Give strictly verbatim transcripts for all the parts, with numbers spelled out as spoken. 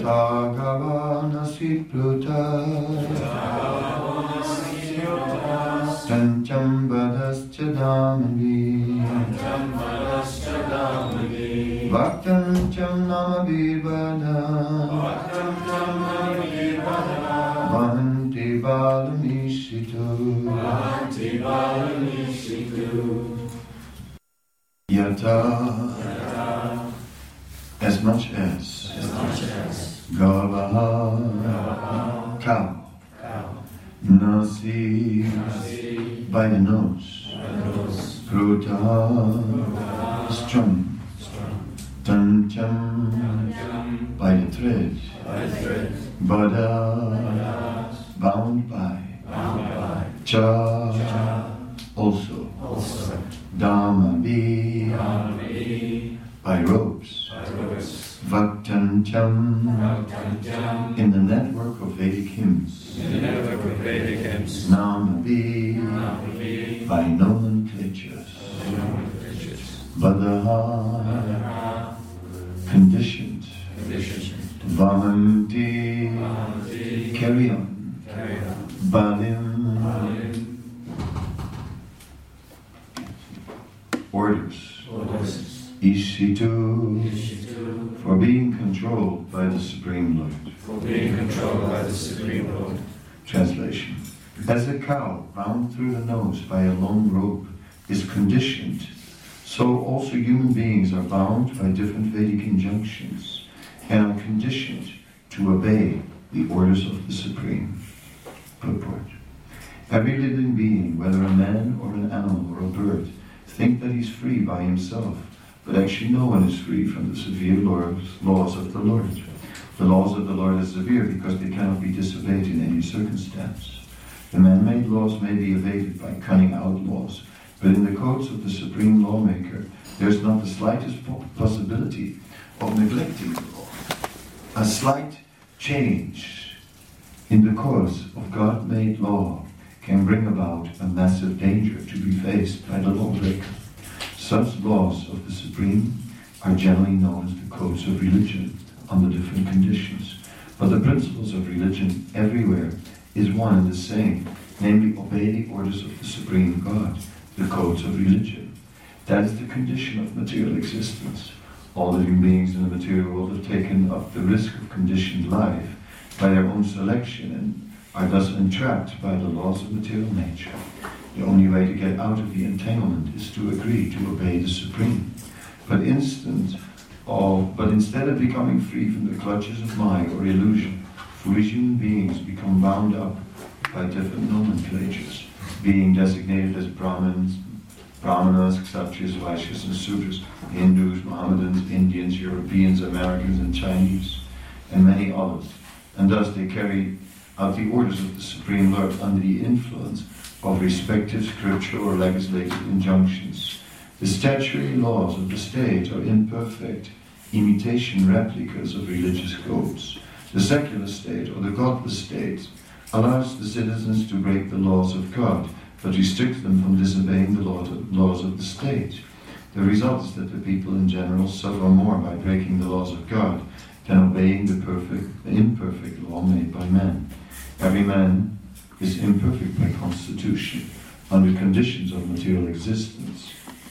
Yata Gavanasi Pluta Tancham Badascha Dhamani Bhaktancham Namabhibana Bhanti Balamishito Yata as much as, as, much as Gavaha, cow, cow. Nasi, Nasi, by the nose, nose. Pruta, strung, Tancham, by the thread, by the thread. Bada, bound by, bound by. Cha, Cha, also, also. Dhammavi, by ropes. Vaktancham, in the network of Vedic hymns. In the network of Vedic hymns. Namavi, by nomenclatures. Vadaha, conditioned. Vamanti, carry on. Balim, orders. Ishitu, for being controlled by the Supreme Lord. For being controlled by the Supreme Lord. Translation. As a cow bound through the nose by a long rope is conditioned, so also human beings are bound by different Vedic injunctions and are conditioned to obey the orders of the Supreme. Purport. Every living being, whether a man or an animal or a bird, think that he's free by himself. But actually no one is free from the severe laws of the Lord. The laws of the Lord are severe because they cannot be disobeyed in any circumstance. The man-made laws may be evaded by cunning outlaws, but in the codes of the Supreme Lawmaker, there is not the slightest possibility of neglecting the law. A slight change in the course of God-made law can bring about a massive danger to be faced by the lawbreaker. Such laws of the Supreme are generally known as the codes of religion under different conditions. But the principles of religion everywhere is one and the same, namely obey the orders of the Supreme God, the codes of religion. That is the condition of material existence. All living beings in the material world have taken up the risk of conditioned life by their own selection and are thus entrapped by the laws of material nature. The only way to get out of the entanglement is to agree to obey the Supreme. But instant of, but instead of becoming free from the clutches of Maya or illusion, foolish human beings become bound up by different nomenclatures, being designated as Brahmins, Brahmanas, Kshatriyas, Vaishyas, and Sudras, Hindus, Mohammedans, Indians, Europeans, Americans, and Chinese, and many others. And thus they carry out the orders of the Supreme Lord under the influence of respective scriptural or legislative injunctions. The statutory laws of the state are imperfect imitation replicas of religious codes. The secular state, or the godless state, allows the citizens to break the laws of God, but restricts them from disobeying the laws of the state. The result is that the people in general suffer more by breaking the laws of God than obeying the perfect, the imperfect law made by man. Every man is imperfect by constitution, under conditions of material existence.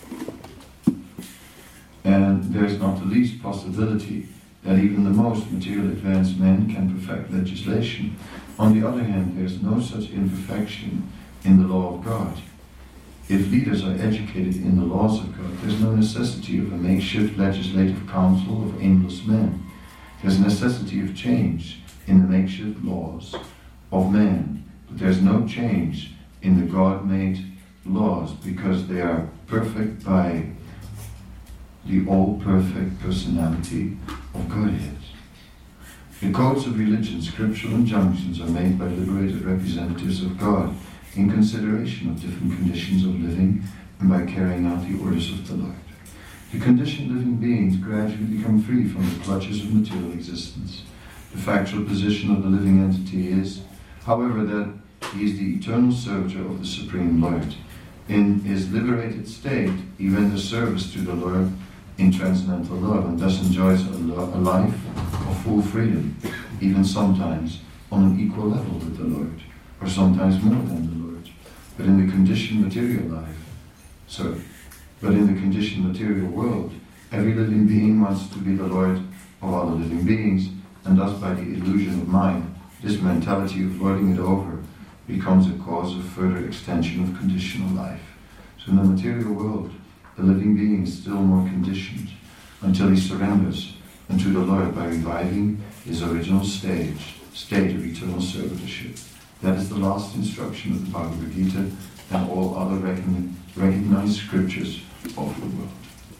And there is not the least possibility that even the most material advanced men can perfect legislation. On the other hand, there is no such imperfection in the law of God. If leaders are educated in the laws of God, there is no necessity of a makeshift legislative council of aimless men. There is necessity of change in the makeshift laws of man, but there is no change in the God-made laws because they are perfect by the all-perfect personality of Godhead. The codes of religion, scriptural injunctions, are made by liberated representatives of God in consideration of different conditions of living and by carrying out the orders of the Lord. The conditioned living beings gradually become free from the clutches of material existence. The factual position of the living entity is, however, that he is the eternal servitor of the Supreme Lord. In his liberated state, he renders service to the Lord in transcendental love and thus enjoys a, lo- a life of full freedom, even sometimes on an equal level with the Lord, or sometimes more than the Lord. But in the conditioned material life, so, but in the conditioned material world, every living being wants to be the Lord of other living beings, and thus by the illusion of mind, this mentality of lording it over becomes a cause of further extension of conditional life. So in the material world, the living being is still more conditioned until he surrenders unto the Lord by reviving his original stage, state of eternal servitorship. That is the last instruction of the Bhagavad Gita and all other recon- recognized scriptures of the world.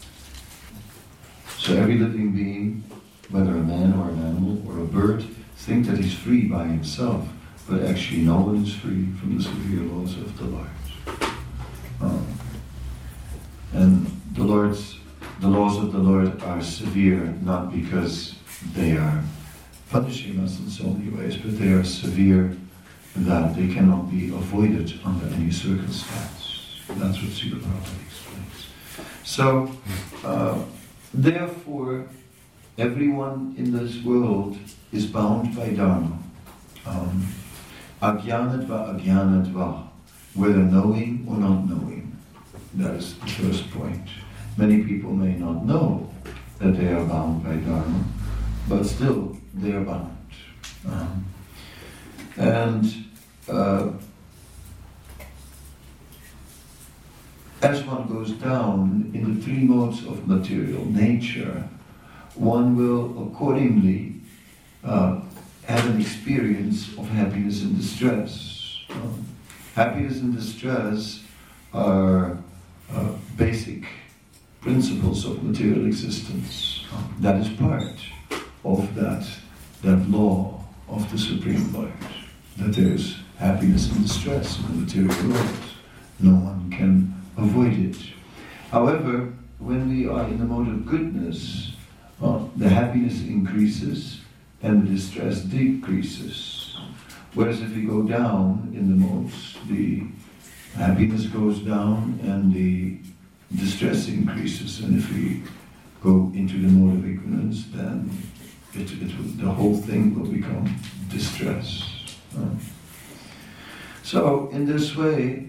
So every living being, whether a man or an animal or a bird, think that he's free by himself, but actually no one is free from the severe laws of the Lord. Um, and the Lord's, the laws of the Lord are severe not because they are punishing us in so many ways, but they are severe that they cannot be avoided under any circumstance. That's what Srila Prabhupada explains. So, uh, therefore, everyone in this world is bound by Dharma. Um, Ajnanatva, ajnanatva, whether knowing or not knowing. That is the first point. Many people may not know that they are bound by Dharma, but still they are bound. Um, and uh, as one goes down in the three modes of material nature, one will accordingly uh, have an experience of happiness and distress. Um, happiness and distress are uh, basic principles of material existence. Um, that is part of that, that law of the Supreme Lord, that there is happiness and distress in the material world. No one can avoid it. However, when we are in the mode of goodness, uh, the happiness increases and the distress decreases. Whereas if we go down in the modes, the happiness goes down and the distress increases. And if we go into the mode of ignorance, then it, it will, the whole thing will become distress. Uh, so in this way,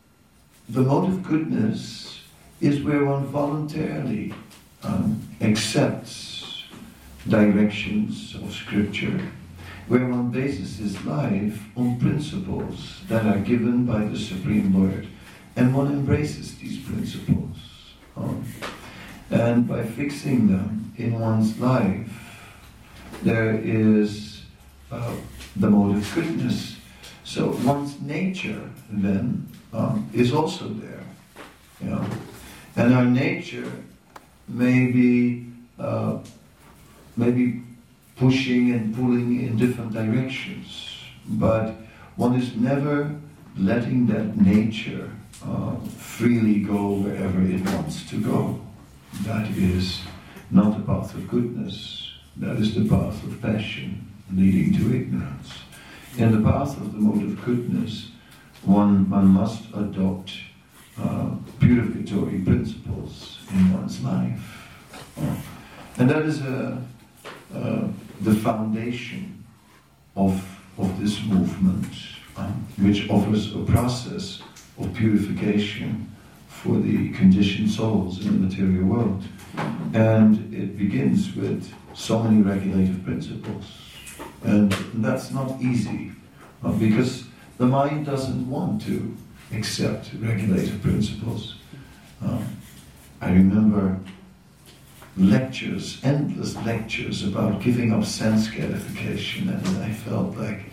the mode of goodness is where one voluntarily um, accepts directions of scripture, where one bases his life on principles that are given by the Supreme Lord, and one embraces these principles. Um, and by fixing them in one's life, there is uh, the mode of goodness. So one's nature then um, is also there. You know? And our nature may be uh, maybe pushing and pulling in different directions, but one is never letting that nature uh, freely go wherever it wants to go. That is not the path of goodness. That is the path of passion, leading to ignorance. In the path of the mode of goodness, one, one must adopt uh, purificatory principles in one's life. Uh, and that is a, uh, the foundation of, of this movement, uh, which offers a process of purification for the conditioned souls in the material world. And it begins with so many regulative principles. And that's not easy, uh, because the mind doesn't want to accept regulative principles. Uh, I remember lectures, endless lectures about giving up sense gratification, and I felt like,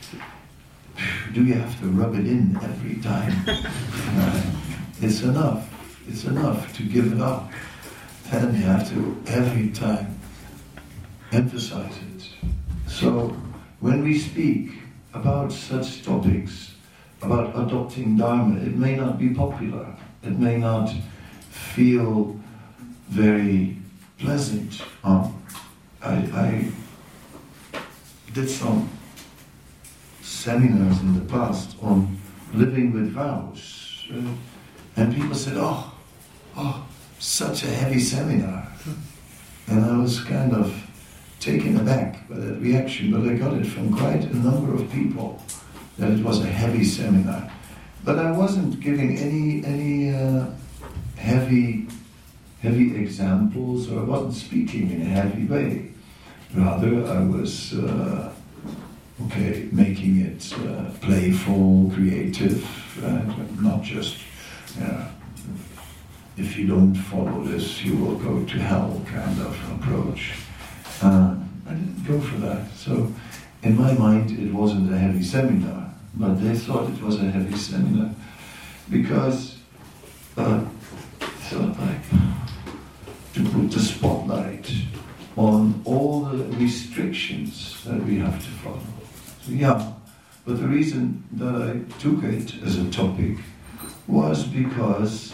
do you have to rub it in every time? uh, it's enough, it's enough to give it up. And you have to, every time, emphasize it. So, when we speak about such topics, about adopting Dharma, it may not be popular, it may not feel very pleasant. Um, I, I did some seminars in the past on living with vows, uh, and people said, oh, oh, such a heavy seminar. And I was kind of taken aback by that reaction, but I got it from quite a number of people, that it was a heavy seminar. But I wasn't giving any any uh, heavy heavy examples, or I wasn't speaking in a heavy way. Rather, I was uh, okay making it uh, playful, creative, uh, not just uh, if you don't follow this, you will go to hell kind of approach. Uh, I didn't go for that. So, in my mind, it wasn't a heavy seminar, but they thought it was a heavy seminar because uh, sort of like to put the spotlight on all the restrictions that we have to follow. So, yeah, but the reason that I took it as a topic was because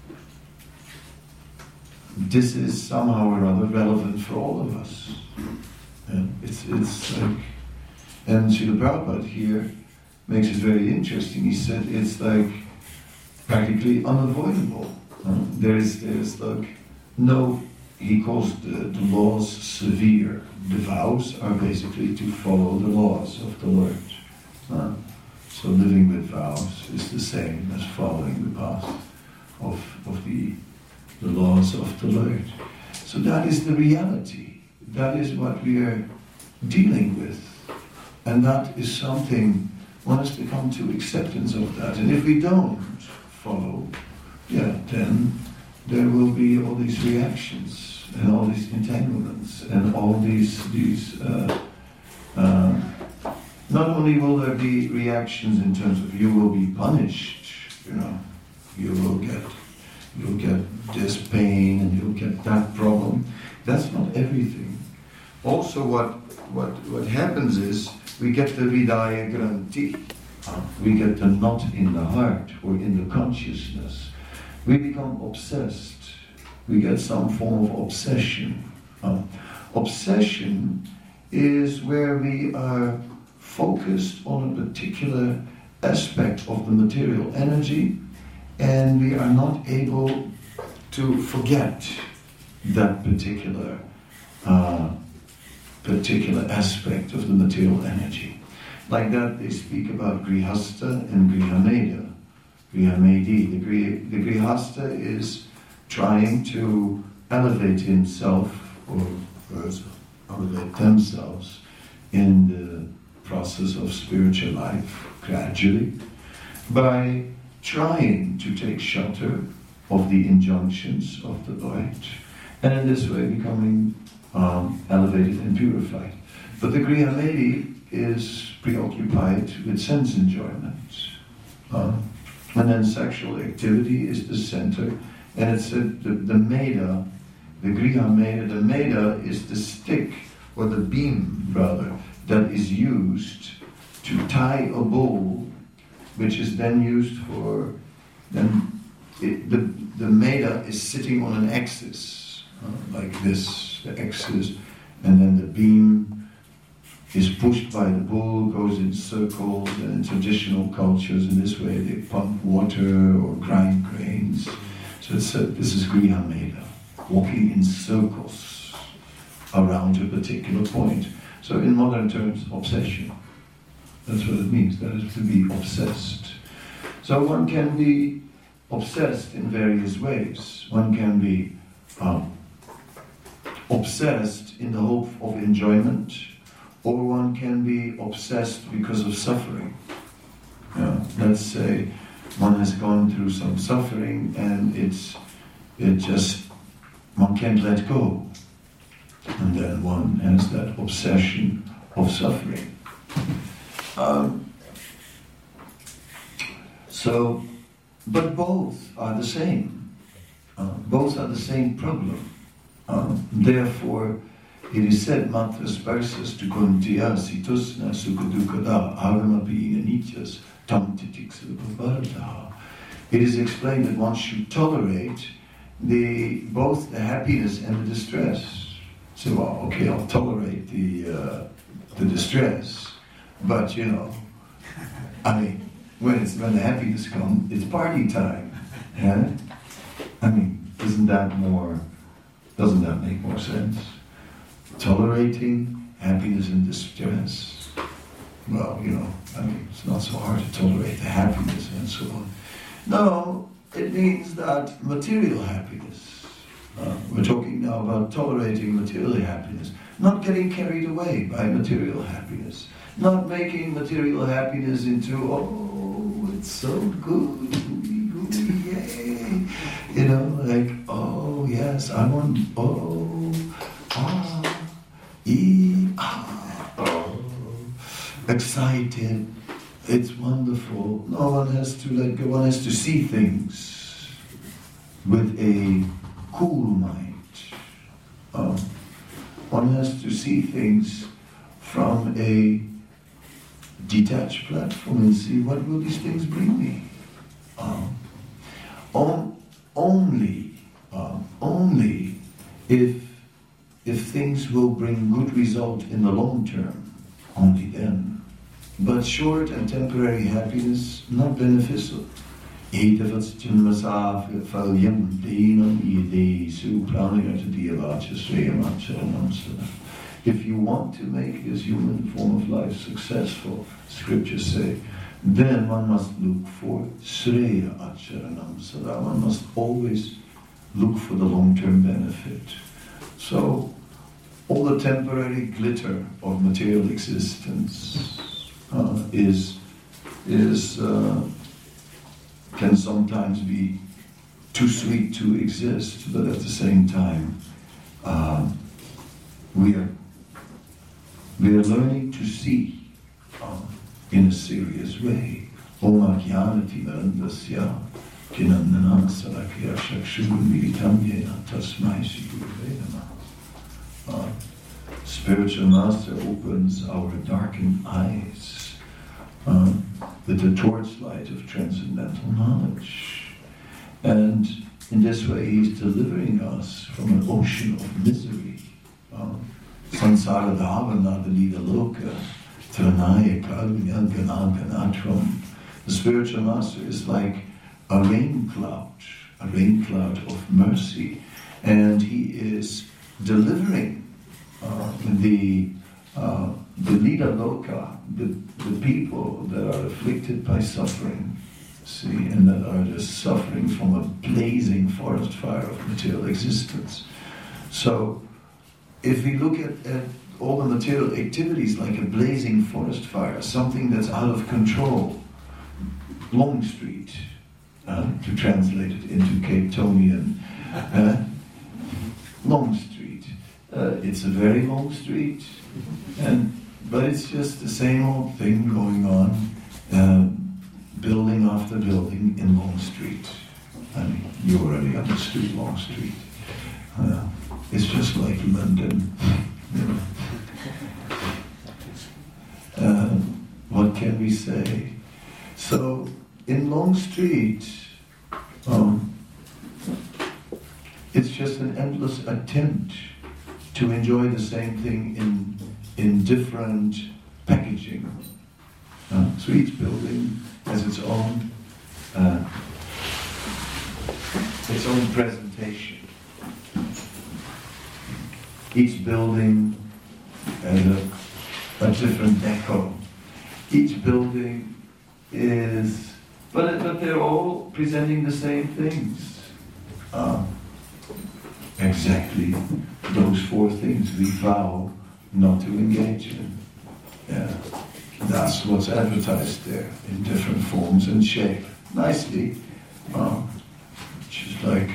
this is somehow or other relevant for all of us. And it's it's like, and Srila Prabhupada here makes it very interesting. He said it's like practically unavoidable. Uh, there is there's like no. He calls the, the laws severe. The vows are basically to follow the laws of the Lord. Uh, so living with vows is the same as following the path of of the the laws of the Lord. So that is the reality. That is what we are dealing with. And that is something, one has to come to acceptance of that. And if we don't follow, yeah, then there will be all these reactions and all these entanglements and all these, these uh, uh, not only will there be reactions in terms of you will be punished, you know, you will get You'll get this pain and you'll get that problem. That's not everything. Also what what what happens is we get the Hridaya Granthi. Uh, we get the knot in the heart or in the consciousness. We become obsessed. We get some form of obsession. Uh, obsession is where we are focused on a particular aspect of the material energy, and we are not able to forget that particular uh, particular aspect of the material energy. Like that, they speak about Grihastha and Grihameda. Grihamedi. The, Gri- the Grihastha is trying to elevate himself, or first elevate themselves, in the process of spiritual life, gradually, by trying to take shelter of the injunctions of the Lord, and in this way becoming um, elevated and purified. But the Grihamedi is preoccupied with sense enjoyment. Um, and then sexual activity is the center, and it's a, the, the Meda, the Grihameda, the Meda is the stick, or the beam, rather, that is used to tie a bull, which is then used for, then it, the, the Meda is sitting on an axis, uh, like this, the axis, and then the beam is pushed by the bull, goes in circles, and in traditional cultures, in this way they pump water or grind grains. So it's a, this is Grihameda, walking in circles around a particular point. So in modern terms, obsession. That's what it means, that is to be obsessed. So one can be obsessed in various ways. One can be um, obsessed in the hope of enjoyment, or one can be obsessed because of suffering. Yeah, let's say one has gone through some suffering and it's it just, one can't let go. And then one has that obsession of suffering. Um, so, but both are the same. Uh, both are the same problem. Uh, therefore, it is said, Matra sparsas tu kuntiya situsna sukadukada agamapi anityas tam titiksa. It is explained that one should tolerate the both the happiness and the distress. So, well, okay, I'll tolerate the uh, the distress. But, you know, I mean, when it's when the happiness comes, it's party time. Yeah? I mean, isn't that more Doesn't that make more sense? Tolerating happiness and distress. Well, you know, I mean, it's not so hard to tolerate the happiness and so on. No, it means that material happiness. Uh, we're talking now about tolerating material happiness, not getting carried away by material happiness, not making material happiness into, oh, it's so good, gooey, gooey, yay. You know, like, oh, yes, I want, oh, ah, ee, ah, oh, excited, it's wonderful. No one has to let go, one has to see things with a cool mind. Uh, one has to see things from a detached platform and see what will these things bring me. Uh, on, only, uh, only if if things will bring good result in the long term, only then. But short and temporary happiness, not beneficial. If you want to make this human form of life successful, scriptures say, then one must look for Sreya Acharanam Sada. One must always look for the long-term benefit. So, all the temporary glitter of material existence uh, is, is uh, can sometimes be too sweet to exist, but at the same time, uh, we are we are learning to see uh, in a serious way. Om Ajnanati Marandasya Kinandana Sarakya Shakshuru Militamyena Tasmai Shri Gurave Namah. Spiritual Master opens our darkened eyes uh, with the torchlight of transcendental knowledge. And in this way he's delivering us from an ocean of misery. Uh, Sansara Dhavana Dalida Loka Tranaya Karunya Gananganatram. The spiritual master is like a rain cloud, a rain cloud of mercy. And he is delivering uh, the uh, the Lida Loka, the, the people that are afflicted by suffering, see, and that are just suffering from a blazing forest fire of material existence. So, if we look at, at all the material activities like a blazing forest fire, something that's out of control, Long Street, uh, to translate it into Cape Tonian, uh, Long Street. Uh, it's a very long street, and but it's just the same old thing going on, uh, building after building in Long Street. I mean, you already understood Long Street. Uh, it's just like London. You know. uh, what can we say? So, in Long Street, um, it's just an endless attempt to enjoy the same thing in in different packaging. Uh, so each building has its own uh, its own presentation. Each building has a, a different deco. Each building is, but but they're all presenting the same things. Uh, exactly those four things we vow not to engage in. Yeah. That's what's advertised there in different forms and shape. Nicely. Uh, just like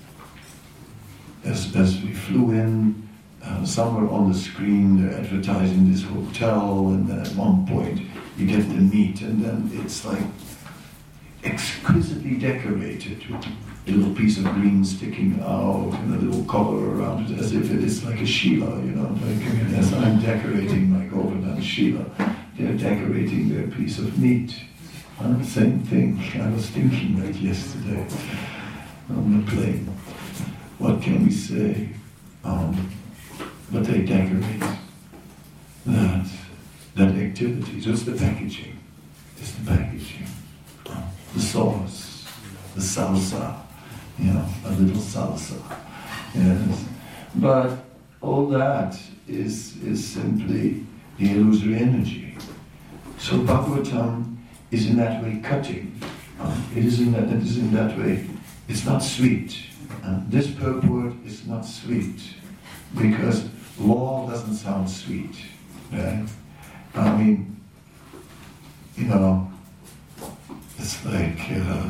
as, as we flew in, uh, somewhere on the screen they're advertising this hotel, and then at one point you get the meat, and then it's like exquisitely decorated with a little piece of green sticking out and a little collar around it, as if it is like a Sheila, you know, like as I'm decorating my Govardhan Sheila, they're decorating their piece of meat. Uh, same thing, I was thinking that yesterday on the plane. What can we say? Um, but they decorate that, that activity, just the packaging, just the packaging. Uh, the sauce, the salsa, you know, a little salsa. Yes. But all that is, is simply the illusory energy. So Bhagavatam is in that way cutting. Uh, it is in that, it is in that way, it's not sweet. Uh, this purport is not sweet because law doesn't sound sweet. Right? I mean, you know, it's like uh,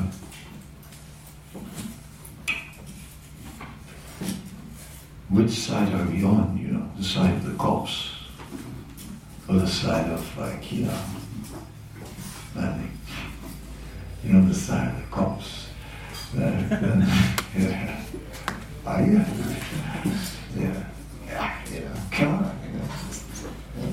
which side are we on, you know? The side of the cops or the side of, like, you know, like, you know, the side of the cops. Uh, and, yeah. Oh, yeah. Yeah. Yeah, you know, come on, you know.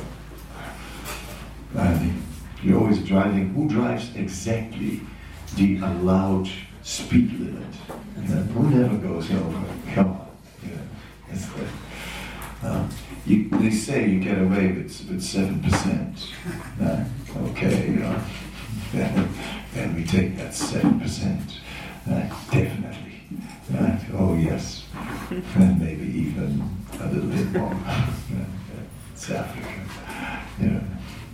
Yeah. I mean, you're always driving. Who drives exactly the allowed speed limit? You know, who never goes over? Come on. You know, it's the, uh, you, they say you get away with with seven percent. Uh, okay, you know. Then we take that seven percent. Uh, definitely. Uh, oh yes. And maybe even a little bit more. Uh, it's Africa. You know.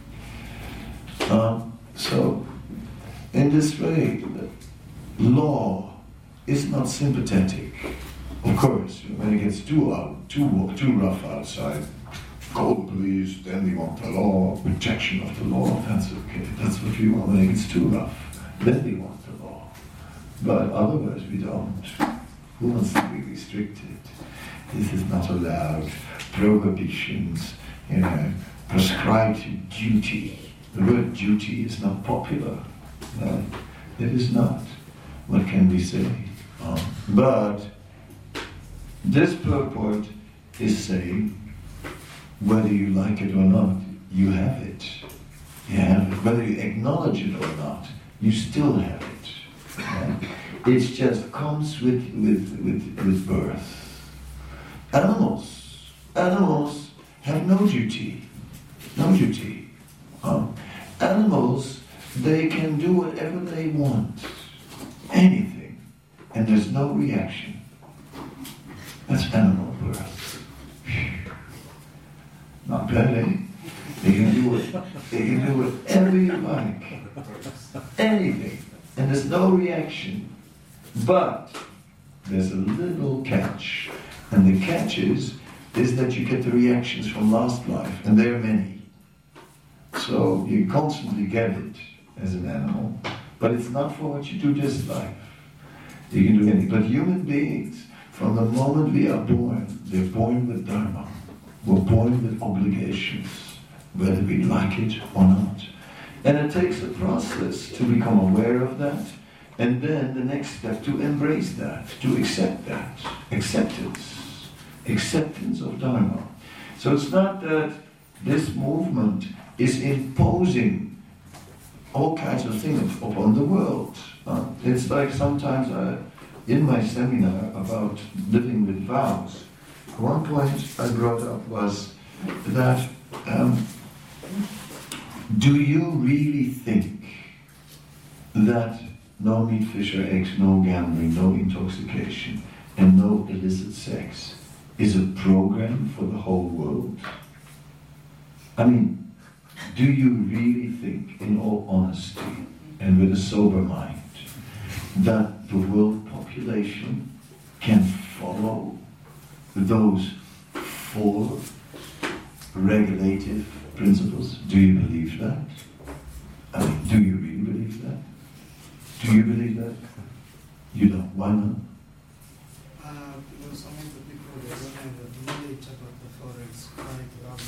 Um, so, in this way, the law is not sympathetic. Of course, when it gets too out, too too rough outside, call the police, then we want the law, protection of the law, that's okay. That's what we want. When it gets too rough, then we want the law. But otherwise we don't. Who wants to be restricted? This is not allowed. Prohibitions, you know, prescribed duty. The word duty is not popular. No, it is not. What can we say? Um, but this purport is saying, whether you like it or not, you have it. You have it. Whether you acknowledge it or not, you still have it. Right? It just comes with, with, with, with birth. Animals, animals have no duty. No duty. Um, animals, they can do whatever they want. Anything. And there's no reaction. That's animal birth. Not bad, eh? They can do it. They can do whatever you like. Anything. And there's no reaction. But there's a little catch. And the catch is, is that you get the reactions from last life. And there are many. So you constantly get it as an animal. But it's not for what you do this life. You can do anything. But human beings, from the moment we are born, they're born with dharma. We're born with obligations, whether we like it or not. And it takes a process to become aware of that, and then the next step to embrace that, to accept that. Acceptance. Acceptance of dharma. So it's not that this movement is imposing all kinds of things upon the world. Uh, it's like sometimes I, in my seminar about living with vows, one point I brought up was that um, do you really think that no meat, fish or eggs, no gambling, no intoxication, and no illicit sex is a program for the whole world? I mean, do you really think, in all honesty and with a sober mind, that the world population can follow those four regulative principles? Do you believe that? I mean, do you really believe that? Do you believe that? You don't. Why not? Uh, because some of the people they don't have the knowledge about the forex, like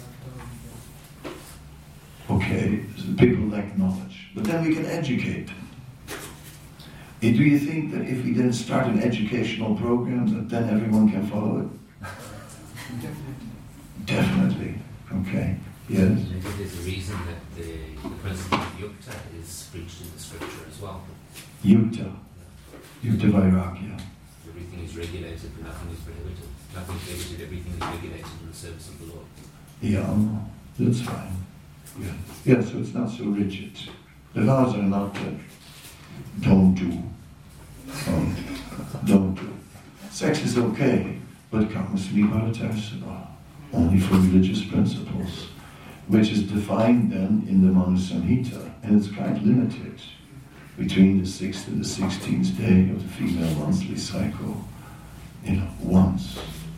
we have to Okay, so people lack knowledge. But then we can educate them. And do you think that if we then start an educational program, that then everyone can follow it? Definitely. Definitely. Okay. Yes. Maybe there's a reason that the, the principle of yukta is preached in the scripture as well. Yukta. Yukta Vairagya. Everything is regulated, but nothing is prohibited. Nothing is prohibited, everything is regulated in the service of the Lord. Yeah, that's fine. Yeah. Yeah, so it's not so rigid. The vows are not that don't do. Um, don't do. Sex is okay, but comes Nibbana only for religious principles, which is defined then in the Manu Samhita, and it's quite limited between the sixth and the sixteenth day of the female monthly cycle, you know, once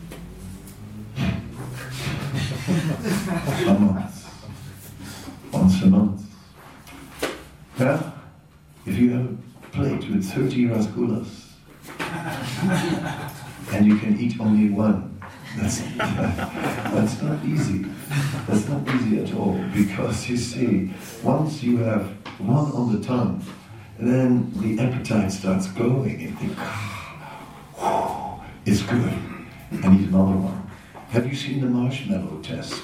a month, once a month. Well, if you have a plate with thirty rasgullas and you can eat only one, that's, that's not easy. That's not easy at all, because you see, once you have one on the tongue, then the appetite starts going and you think, oh, it's good, and eat another one. Have you seen the marshmallow test?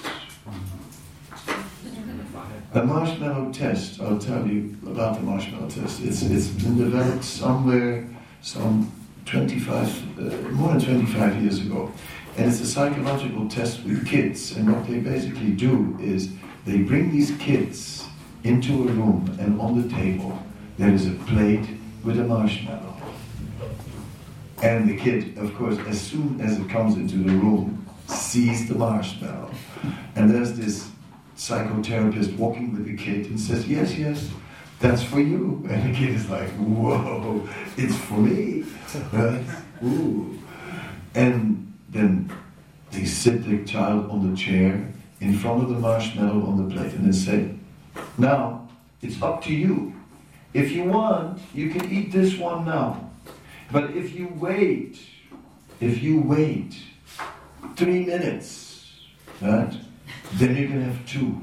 A marshmallow test, I'll tell you about the marshmallow test. It's it's been developed somewhere, some twenty-five, uh, more than twenty-five years ago. And it's a psychological test with kids. And what they basically do is they bring these kids into a room, and on the table there is a plate with a marshmallow. And the kid, of course, as soon as it comes into the room, sees the marshmallow. And there's this psychotherapist walking with the kid and says, yes, yes, that's for you. And the kid is like, whoa, it's for me. Right? Ooh. And then they sit the child on the chair in front of the marshmallow on the plate and they say, now, it's up to you. If you want, you can eat this one now. But if you wait, if you wait three minutes, right, then you can have two.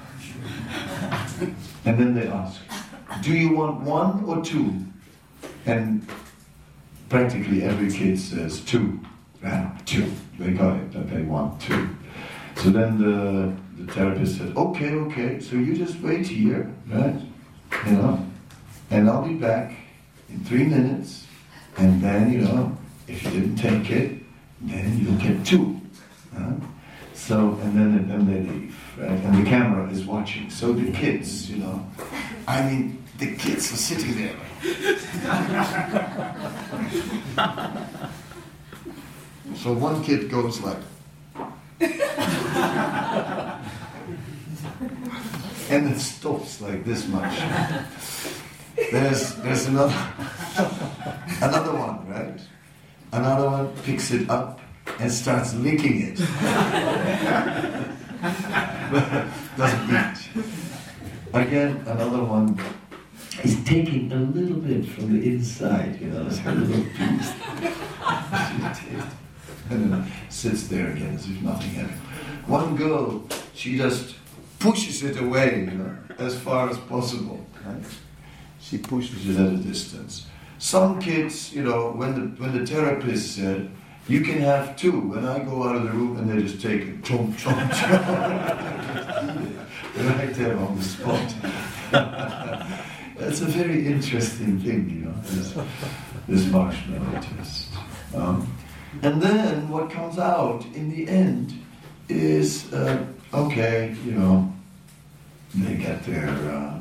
And then they ask, do you want one or two? And practically every kid says two. Right, two. They got it, that they want two. So then the, the therapist said, okay, okay, so you just wait here, right? You know, and I'll be back in three minutes, and then, you know, if you didn't take it, then you'll get two. Huh? So, and then, and then they leave, right? And the camera is watching. So the kids, you know, I mean, the kids are sitting there. So one kid goes like, and it stops like this much. There's there's another another one, right? Another one picks it up and starts licking it. Doesn't eat. Again, another one is taking a little bit from the inside, you know, it's a little piece. And then sits there again as if nothing happened. One girl, she just pushes it away, you know, as far as possible. Right? She pushes it at a distance. Some kids, you know, when the when the therapist said, you can have two, when I go out of the room and they just take it, chomp, chomp, chomp. Right there on the spot. That's a very interesting thing, you know, this, this marshmallow test. Um, and then what comes out in the end is, uh, okay, you know, they get their, uh,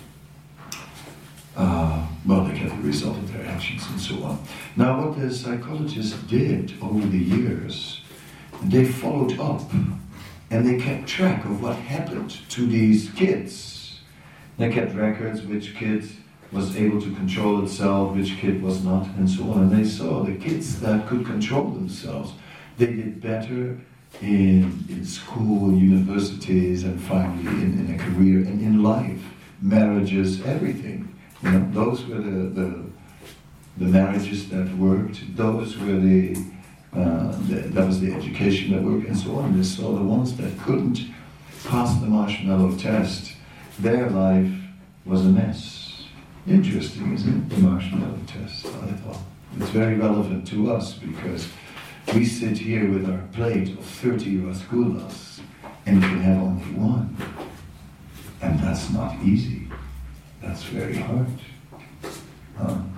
uh, well, they get the result of their actions and so on. Now, what the psychologists did over the years, they followed up and they kept track of what happened to these kids. They kept records, which kid was able to control itself, which kid was not, and so on. And they saw the kids that could control themselves, they did better in, in school, universities, and finally in, in a career and in life, marriages, everything. You know, those were the, the, the marriages that worked, those were the, uh, the, that was the education that worked, and so on. They saw the ones that couldn't pass the marshmallow test, their life was a mess. Interesting, isn't it? The marshmallow test, I thought. It's very relevant to us because we sit here with our plate of thirty rasgullas and can have only one. And that's not easy. That's very hard. Um,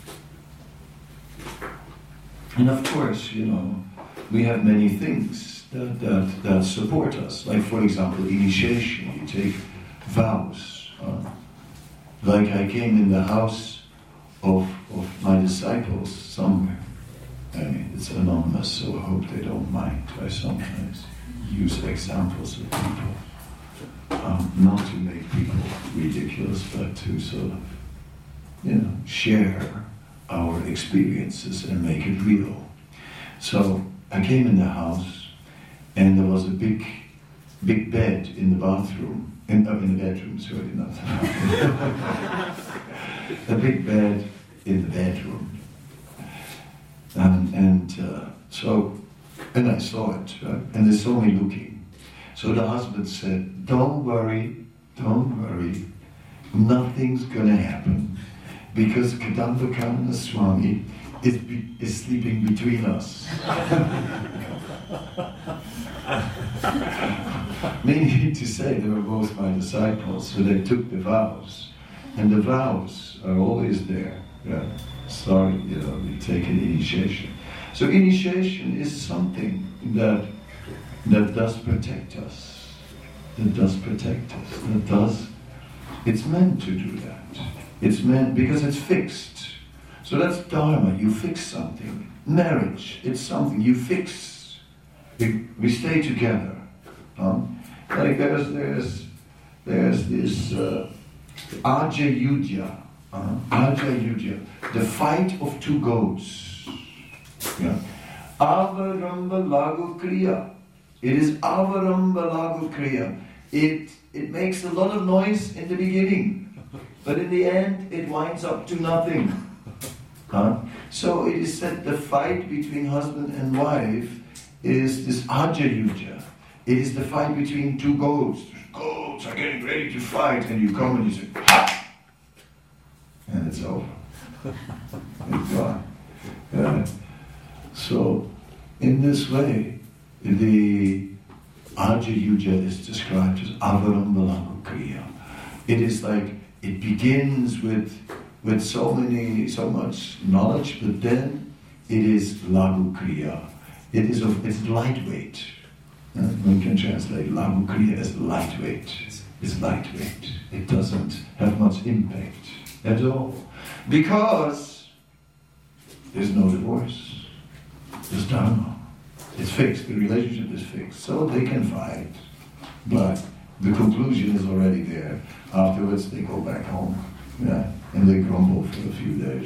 and of course, you know, we have many things that, that, that support us. Like, for example, initiation. You take vows. Uh, like I came in the house of, of my disciples somewhere. I mean, it's anonymous, so I hope they don't mind. I sometimes use examples of people, um, not to make people ridiculous, but to sort of, you know, share our experiences and make it real. So I came in the house, and there was a big, big bed in the bathroom, in, uh, in the bedroom, sorry, not a big bed in the bedroom. And, and uh, so, and I saw it, right? And they saw me looking. So the husband said, don't worry, don't worry, nothing's gonna happen, because Kadambakananda Swami is, be, is sleeping between us. Meaning to say, they were both my disciples, so they took the vows. And the vows are always there. Yeah. Sorry, you know, we take an initiation. So initiation is something that that does protect us. That does protect us. That does. It's meant to do that. It's meant because it's fixed. So that's dharma. You fix something. Marriage. It's something you fix. We, we stay together. Um, like there's there's there's this uh, Aja Yudhya. Uh, Aja Yudhya, the fight of two goats. Yeah. Avaramba Lagu Kriya. It is Avaramba Lagu Kriya. It it makes a lot of noise in the beginning, but in the end it winds up to nothing. Huh? So it is said the fight between husband and wife is this Aja Yudhya. It is the fight between two goats. Goats are getting ready to fight, and you come and you say, ha! And it's over. It's gone. Yeah. So, in this way, the Aja Yudhya is described as Avarambalagu Kriya. It is like, it begins with with so many, so much knowledge, but then it is Lagu Kriya. It is of, it's lightweight. Uh, one can translate Lagu Kriya as lightweight. It's lightweight. It doesn't have much impact at all, because there's no divorce, there's dharma, it's fixed, the relationship is fixed, so they can fight, but the conclusion is already there. Afterwards they go back home, yeah, and they grumble for a few days.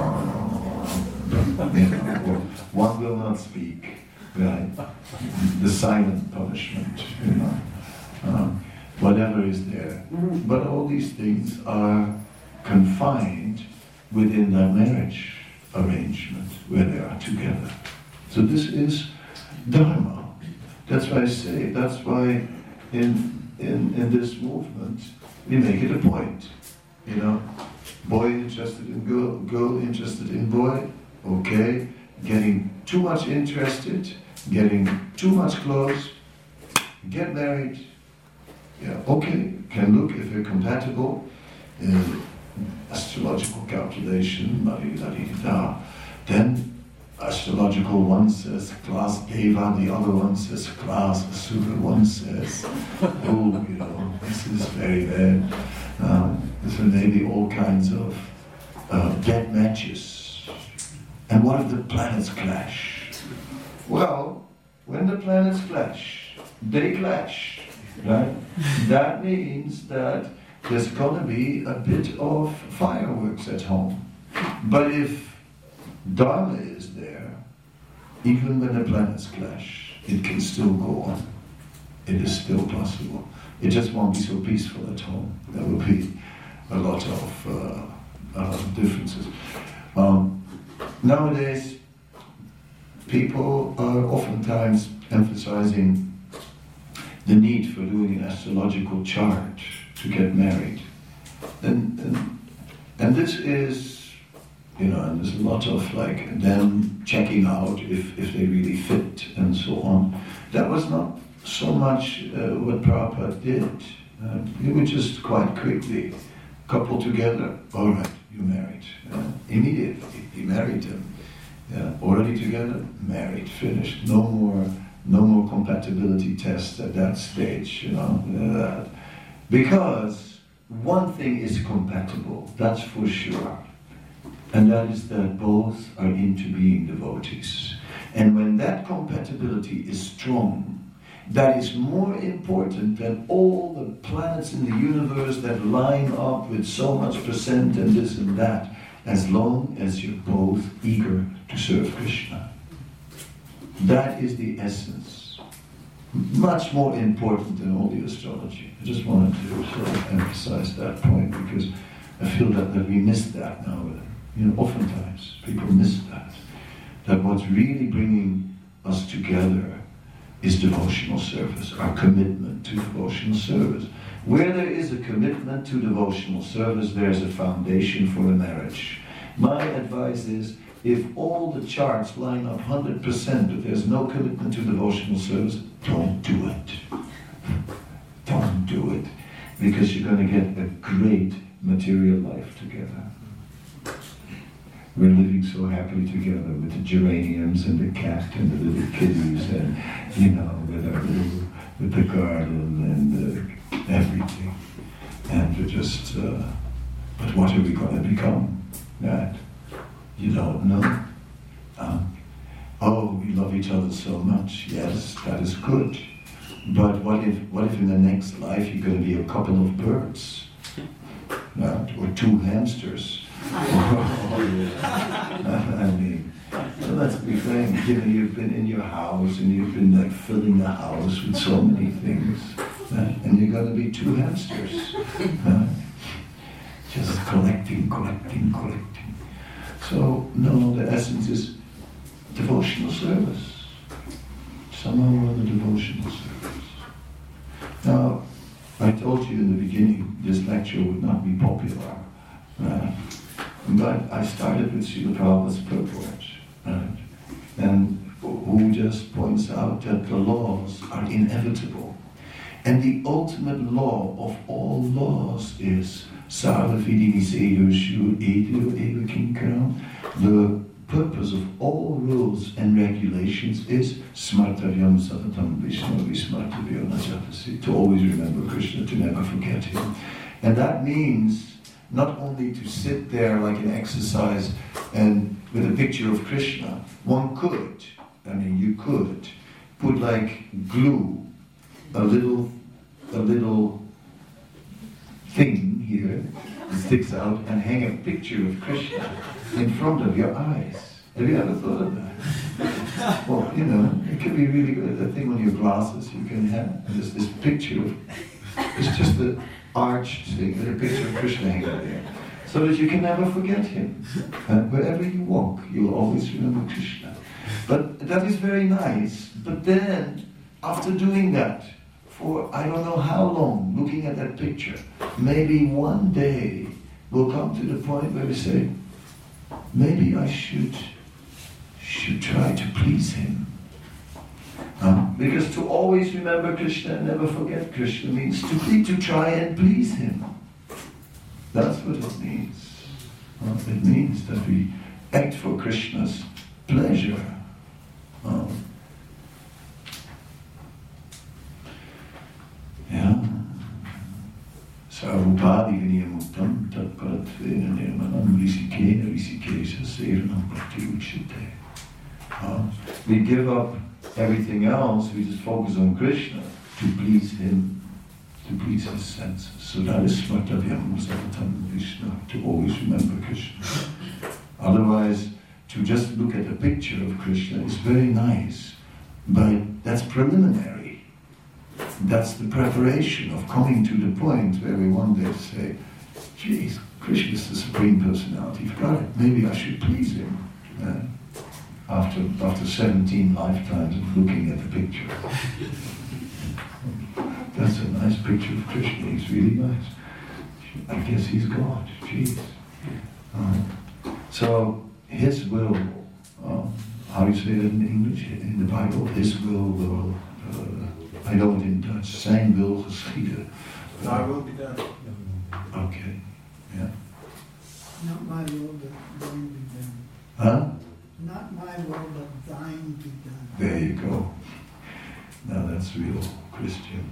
You know, one will not speak, right? The silent punishment, you know, um, whatever is there. But all these things are confined within their marriage arrangement where they are together. So this is dharma. That's why I say, that's why in, in, in this movement we make it a point. You know, boy interested in girl, girl interested in boy, okay. Getting too much interested, getting too much close, get married, yeah, okay, can look if they're compatible. Uh, astrological calculation, da-di-da-di-da. Then astrological one says class Deva, the other one says class Asura, one says, oh, you know, this is very bad. Um, so maybe all kinds of uh, dead matches. And what if the planets clash? Well, when the planets clash, they clash, right? That means that there's going to be a bit of fireworks at home. But if Dharma is there, even when the planets clash, it can still go on. It is still possible. It just won't be so peaceful at home. There will be a lot of uh, uh, differences. Um, nowadays, people are oftentimes emphasizing the need for doing an astrological chart to get married. And, and, and this is, you know, and there's a lot of like them checking out if, if they really fit and so on. That was not so much uh, what Prabhupada did. Uh, he would just quite quickly couple together, all right, you married. Uh, immediately, he married them. Yeah, already together, married, finished. No more, no more compatibility tests at that stage, you know. Uh, because one thing is compatible, that's for sure. And that is that both are into being devotees. And when that compatibility is strong, that is more important than all the planets in the universe that line up with so much percent and this and that, as long as you're both eager to serve Krishna. That is the essence. Much more important than all the astrology. I just wanted to sort of emphasize that point because I feel that, that we miss that now. You know, oftentimes people miss that. That what's really bringing us together is devotional service, our commitment to devotional service. Where there is a commitment to devotional service, there's a foundation for a marriage. My advice is, if all the charts line up one hundred percent, but there's no commitment to devotional service, don't do it. Don't do it. Because you're going to get a great material life together. We're living so happily together with the geraniums and the cat and the little kitties and, you know, with our little, with the garden and uh, everything. And we're just, uh, but what are we going to become? That you don't know. Um, oh, we love each other so much. Yes, that is good. But what if, what if in the next life you're going to be a couple of birds? Uh, or two hamsters? I mean, so let's be frank, you know, you've been in your house and you've been like filling the house with so many things, uh, and you're going to be two hamsters. Uh, just collecting, collecting, collecting. So, no, the essence is devotional service. Somehow or other devotional service. Now, I told you in the beginning, this lecture would not be popular. Uh, But I started with Srila Prabhupada's purport, right? And who just points out that the laws are inevitable. And the ultimate law of all laws is Sarva Vidini Sedushu Edu Eva Kinkaram. The purpose of all rules and regulations is Smartavyam Satatam Vishnu Vismartavyo Najatasi, to always remember Krishna, to never forget him. And that means not only to sit there like an exercise and with a picture of Krishna. One could, I mean you could, put like glue, a little, a little thing here that sticks out and hang a picture of Krishna in front of your eyes. Have you ever thought of that? Well, you know, it could be really good. The thing on your glasses you can have, and there's this picture of, it's just the arched thing with a picture of Krishna hanging there, so that you can never forget him. And wherever you walk, you'll always remember Krishna. But that is very nice. But then, after doing that, for I don't know how long, looking at that picture, maybe one day we'll come to the point where we say, maybe I should, should try to please him. Uh, because to always remember Krishna and never forget Krishna means to, to try and please him. That's what it means. Uh, it means that we act for Krishna's pleasure. Uh, yeah. Sarvupadi viniyamuktam tatparatvena nirmanam risikena risikesha seranam prati uchite. We give up everything else, we just focus on Krishna to please him, to please his senses. So that is Smartavyam Savatam Vishnu, to always remember Krishna. Otherwise, to just look at a picture of Krishna is very nice, but that's preliminary. That's the preparation of coming to the point where we one day say, geez, Krishna is the Supreme Personality of God, maybe I should please him. Uh, After, after seventeen lifetimes of looking at the picture. That's a nice picture of Krishna, he's really nice. I guess he's God, jeez. Uh, so, his will, uh, how do you say that in English, in the Bible? His will will, uh, I know it in Dutch, zijn wil geschieden. Thy will be done. Okay, yeah. Not my will, but thine be done. Huh? Not my will, but thine be done. There you go. Now that's real Christian.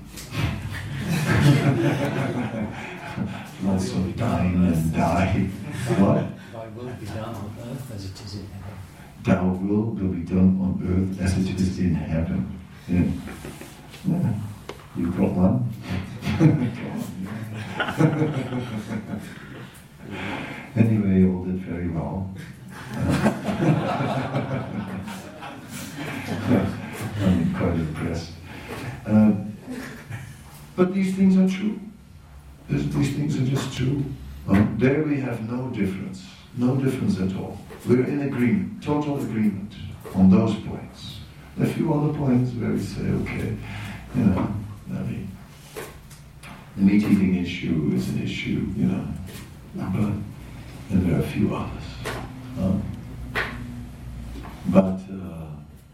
Lots of dine and die. What? Thy will be done on earth as it is in heaven. Thy will will be done on earth as it is in heaven. Yeah. Yeah. You've got one? Anyway, you all did very well. I'm quite impressed. Um, but these things are true. This, these things are just true. Um, there we have no difference. No difference at all. We're in agreement, total agreement on those points. A few other points where we say, okay, you know, I mean, the meat eating issue is an issue, you know, but and there are a few others. Um, but uh,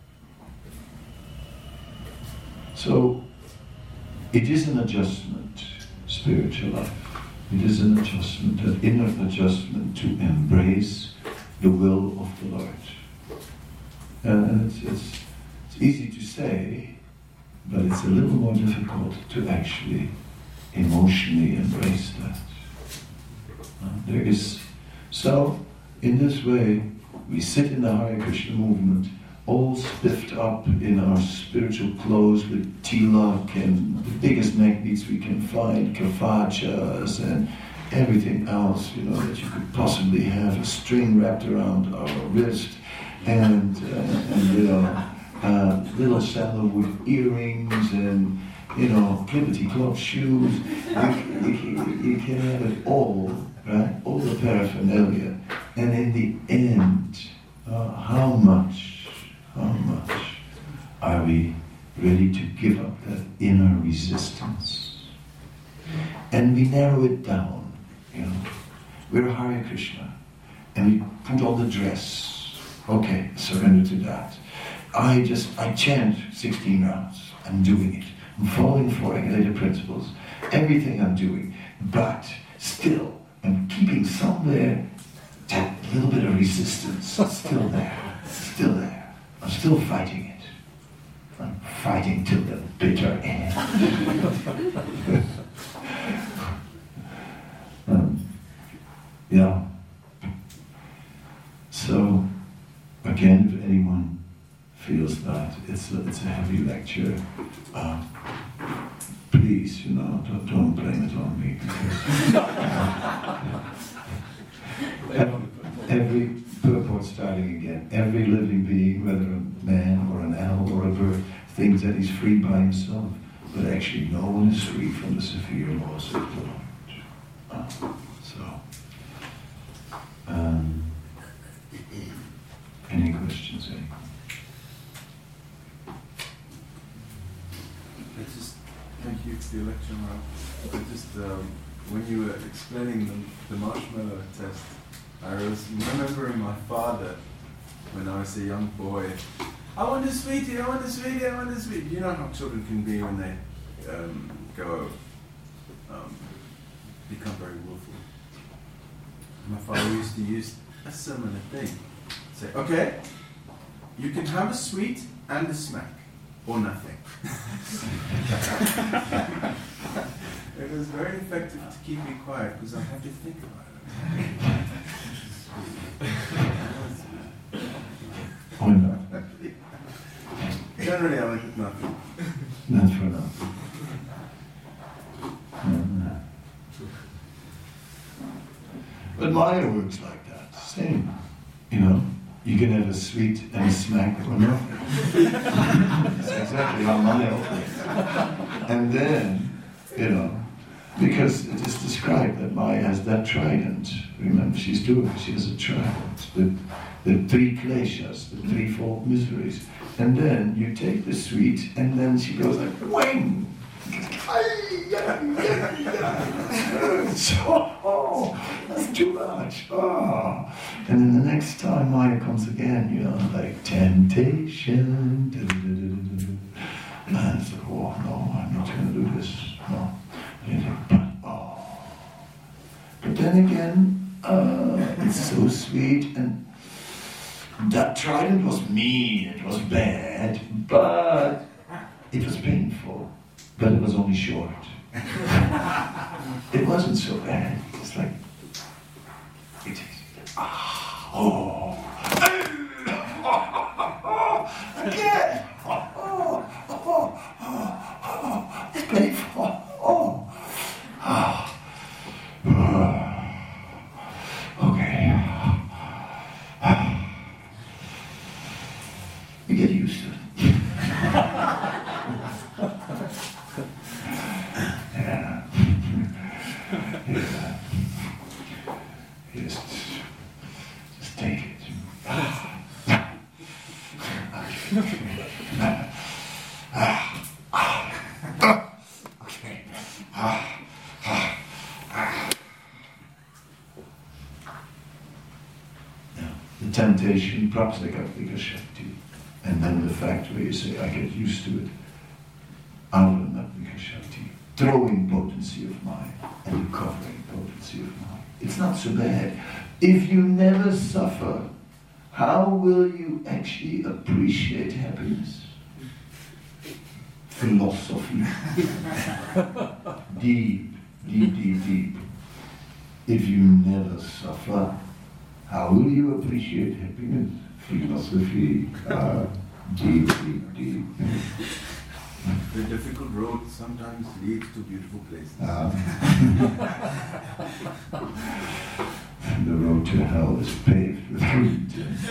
so it is an adjustment, spiritual life. It is an adjustment, an inner adjustment to embrace the will of the Lord. And it's, it's, it's easy to say, but it's a little more difficult to actually emotionally embrace that. Uh, there is so, in this way, we sit in the Hare Krishna movement, all spiffed up in our spiritual clothes with tilak and the biggest magnets we can find, kavachas and everything else, you know, that you could possibly have, a string wrapped around our wrist, and, uh, and you know, uh, little sandalwood earrings, and, you know, clippity-clop shoes. You, you, you can have it all, right? All the paraphernalia. And in the end, uh, how much, how much are we ready to give up that inner resistance? And we narrow it down, you know. We're Hare Krishna, and we put on the dress. Okay, surrender to that. I just, I chant sixteen rounds. I'm doing it. I'm following four regulated principles. Everything I'm doing. But still, I'm keeping somewhere that little bit of resistance. Still there. Still there. I'm still fighting it. I'm fighting till the bitter end. um, yeah. So, again, if anyone feels that it's a, it's a heavy lecture, uh, please, you know, don't, don't blame it on me. Because every purport starting again, every living being, whether a man or an animal or a bird, thinks that he's free by himself, but actually no one is free from the severe laws of the Lord. Uh, so, um, any questions? Any? I just thank you for the lecture, Mark. I just um, when you were explaining the, the marshmallow test, I was remembering my father when I was a young boy. I want a sweetie, I want a sweetie, I want a sweetie. You know how children can be when they um, go um, become very willful. My father used to use a similar thing. Say, okay, you can have a sweet and a smack, or nothing. It was very effective to keep me quiet because I have to think about it. Why not? Generally, I like it nothing. Not for nothing. No. But Maya works like that. Same. You know, you can have a sweet and a smack or nothing. That's exactly how Maya works. And then, you know, because it is described that Maya has that trident. Remember, she's doing, she has a trident. The, the three kleshas, the threefold miseries. And then you take the sweet, and then she goes like, whang! Oh, that's too much. Oh. And then the next time Maya comes again, you know, like temptation. And it's like, oh no, I'm not going to do this. No. And you think, but oh. But then again, uh, it's so sweet, and that trident was mean, it was bad, but it was painful. But it was only short. It wasn't so bad. It's like, it, ah. Oh. Again. Oh. Oh. Oh. It's painful. Oh. Okay. You get used to it. Yeah. Yeah. Just, just take it. Okay. Now, the temptation, Prapsakapika Shakti, and then the fact where you say, I get used to it. Avalanapika Shakti, throwing potency of mind and recovering potency of mind. It's not so bad. If you never suffer, how will you actually appreciate happiness? Philosophy. Deep, deep, deep, deep. If you never suffer, how will you appreciate happiness? Philosophy. Uh, deep, deep, deep. The difficult road sometimes leads to beautiful places. Uh, and the road to hell is paved with fruit.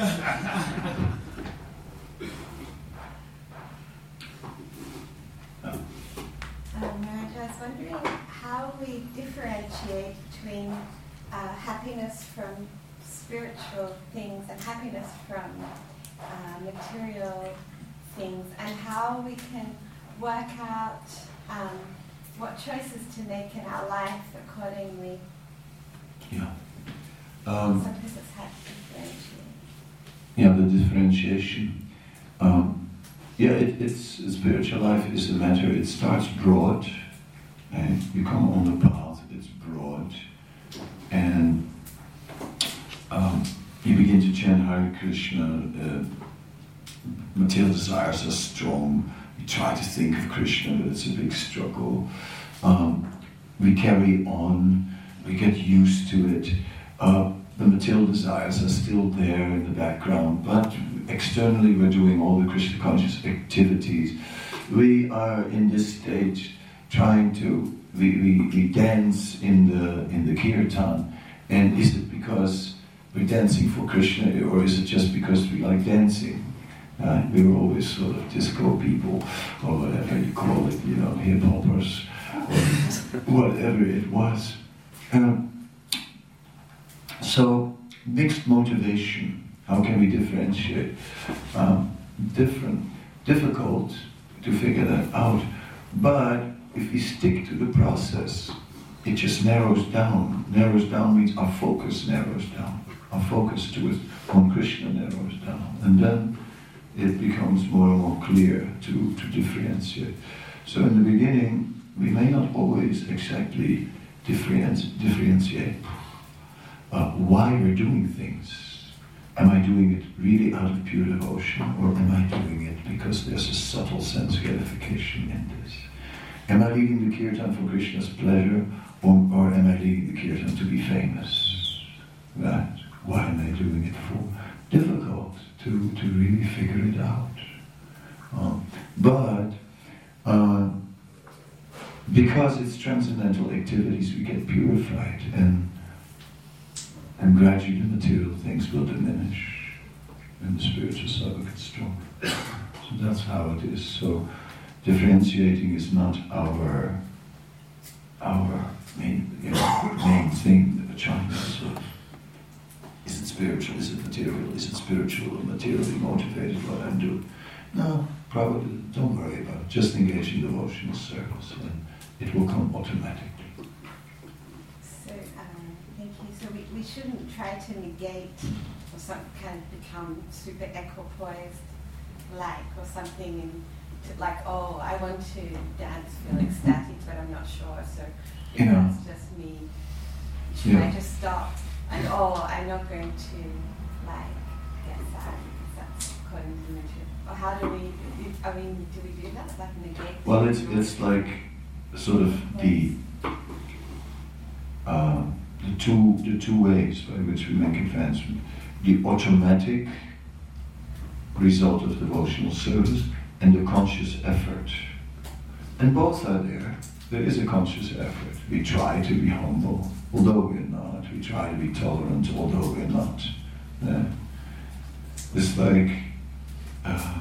Um, Maharaj, I was wondering how we differentiate between uh, happiness from spiritual things and happiness from uh, material things, and how we can work out um, what choices to make in our life accordingly. Yeah. Um, Sometimes it's hard to differentiate. yeah, the differentiation. Um, yeah, it, it's spiritual life is a matter. It starts broad, and you come on the path. It's broad, and um, you begin to chant Hare Krishna. Uh, material desires are strong. We try to think of Krishna, but it's a big struggle. Um, we carry on. We get used to it. Uh, the material desires are still there in the background, but externally we're doing all the Krishna conscious activities. We are in this stage trying to, we, we, we dance in the in the kirtan, and is it because we're dancing for Krishna, or is it just because we like dancing? Uh, we were always sort of disco people, or whatever you call it, you know, hip-hoppers, or whatever it was. Um, so, mixed motivation. How can we differentiate? Um, different, difficult to figure that out. But if we stick to the process, it just narrows down. Narrows down means our focus narrows down. Our focus to it on Krishna narrows down. And then it becomes more and more clear to, to differentiate. So in the beginning, we may not always exactly differenti- differentiate uh, why we're doing things. Am I doing it really out of pure devotion, or am I doing it because there's a subtle sense gratification in this? Am I leading the kirtan for Krishna's pleasure, or, or am I leading the kirtan to be famous? Right? Why am I doing it for? Difficult to, to really figure it out. Um, but uh, because it's transcendental activities, we get purified, and and gradually the material things will diminish, and the spiritual side gets stronger. So that's how it is. So differentiating is not our our main, you know, main thing. The China sort of, is it spiritual? Is it material? Is it spiritual or materially motivated? What I'm doing? No, probably. Don't worry about it. Just engage in devotional service, and it will come automatically. So, um, thank you. So we, we shouldn't try to negate or some kind of become super equipoised, like, or something, and to, like, oh, I want to dance, feel ecstatic, but I'm not sure. So if Yeah. that's just me. Should Yeah. I just stop? And oh, I'm not going to like get sad because that's according to the nature. Or how do we? I mean, do we do that? Like negate? Well, it's it's like sort of the uh, the two the two ways by which we make advancement. the automatic result of devotional service and the conscious effort. And both are there. There is a conscious effort. We try to be humble, although we're not. We try to be tolerant, although we're not. Yeah. It's like, uh,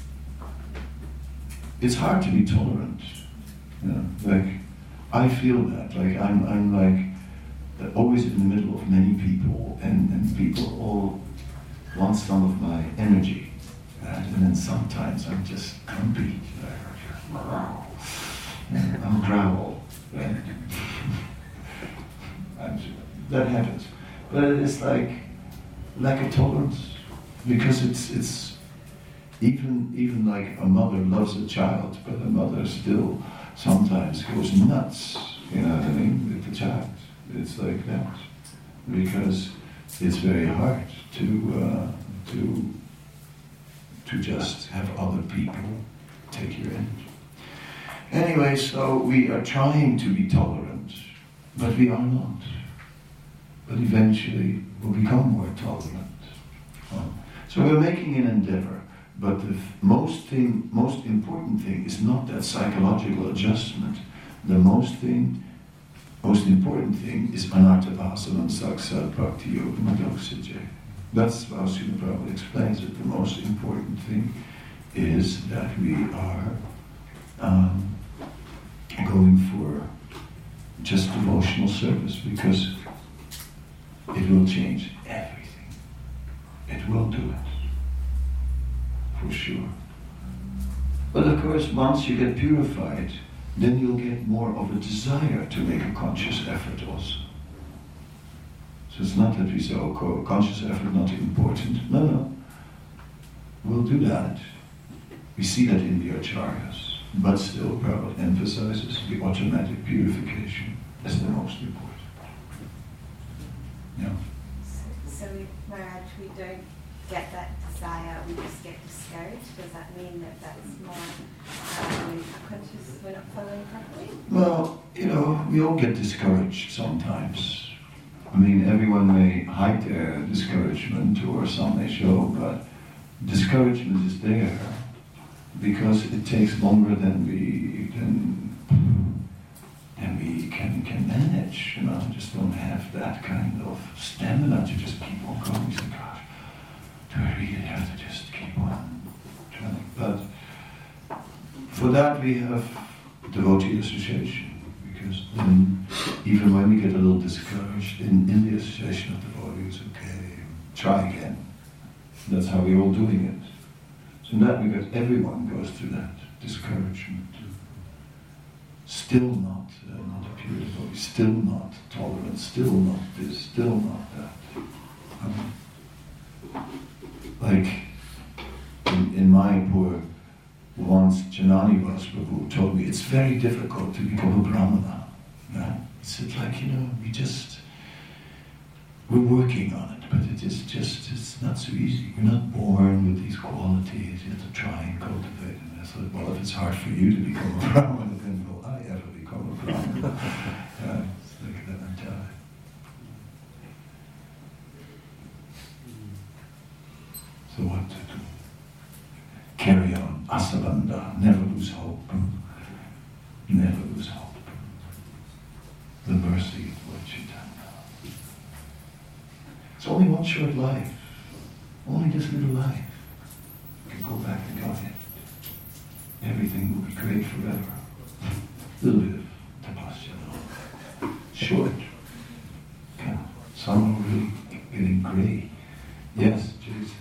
it's hard to be tolerant. You know? Like, I feel that. Like, I'm, I'm like, uh, always in the middle of many people, and, and people all want some of my energy. Right? And then sometimes I'm just grumpy. I'm growl. Right? That happens. But it's like lack of tolerance. Because it's it's even even like a mother loves a child, but a mother still sometimes goes nuts, you know what I mean, with the child. It's like that. Because it's very hard to uh, to to just have other people take your energy. Anyway, so we are trying to be tolerant, but we are not. But eventually we'll become more tolerant. Um, so we're making an endeavor, but the f- most thing, most important thing is not that psychological adjustment. The most thing, most important thing is anarthapasanam saksat bhakti yoga madhoksaje. That's how Srila Prabhupada explains it. The most important thing is that we are um, going for just devotional service, because it will change everything. It will do it, for sure. But of course, once you get purified, then you'll get more of a desire to make a conscious effort also. So it's not that we say, oh, co- conscious effort not important. No, no. We'll do that. We see that in the acharyas. But still, Prabhupada emphasizes the automatic purification as the most important. Yeah. So, so we, Maharaj, we don't get that desire, we just get discouraged. Does that mean that that's more um, conscious, we're not following properly? Well, you know, we all get discouraged sometimes. I mean, everyone may hide their discouragement, or some may show, but discouragement is there because it takes longer than we than, than we can can manage. You know, just don't have that kind of stamina to just keep on going. So, gosh, do I really have to just keep on trying? But for that we have devotee association. Because then, even when we get a little discouraged, in, in the association of devotees, okay, try again. That's how we're all doing it. So in that regard, everyone goes through that discouragement. Still not, uh, not a pure devotee, still not tolerant, still not this, still not that. Um, like, in, in Mayapur, once Janani was Prabhu told me it's very difficult to become a Brahmana. Yeah? He said, like, you know, we just, we're working on it, but it is just, it's not so easy. You're not born with these qualities, you have to try and cultivate them. I thought, well, if it's hard for you to become a Brahmana, then will I ever become a Brahmana? Yeah, it's like that mentality. So what to do? Carry on, asabandha, never lose hope, never lose hope. The mercy of Lord Chaitanya. It's only one short life, only this little life. You can go back to Godhead. Everything will be great forever. A little bit of tapasya, short. Yeah. Some are really getting great. Yes, Jason.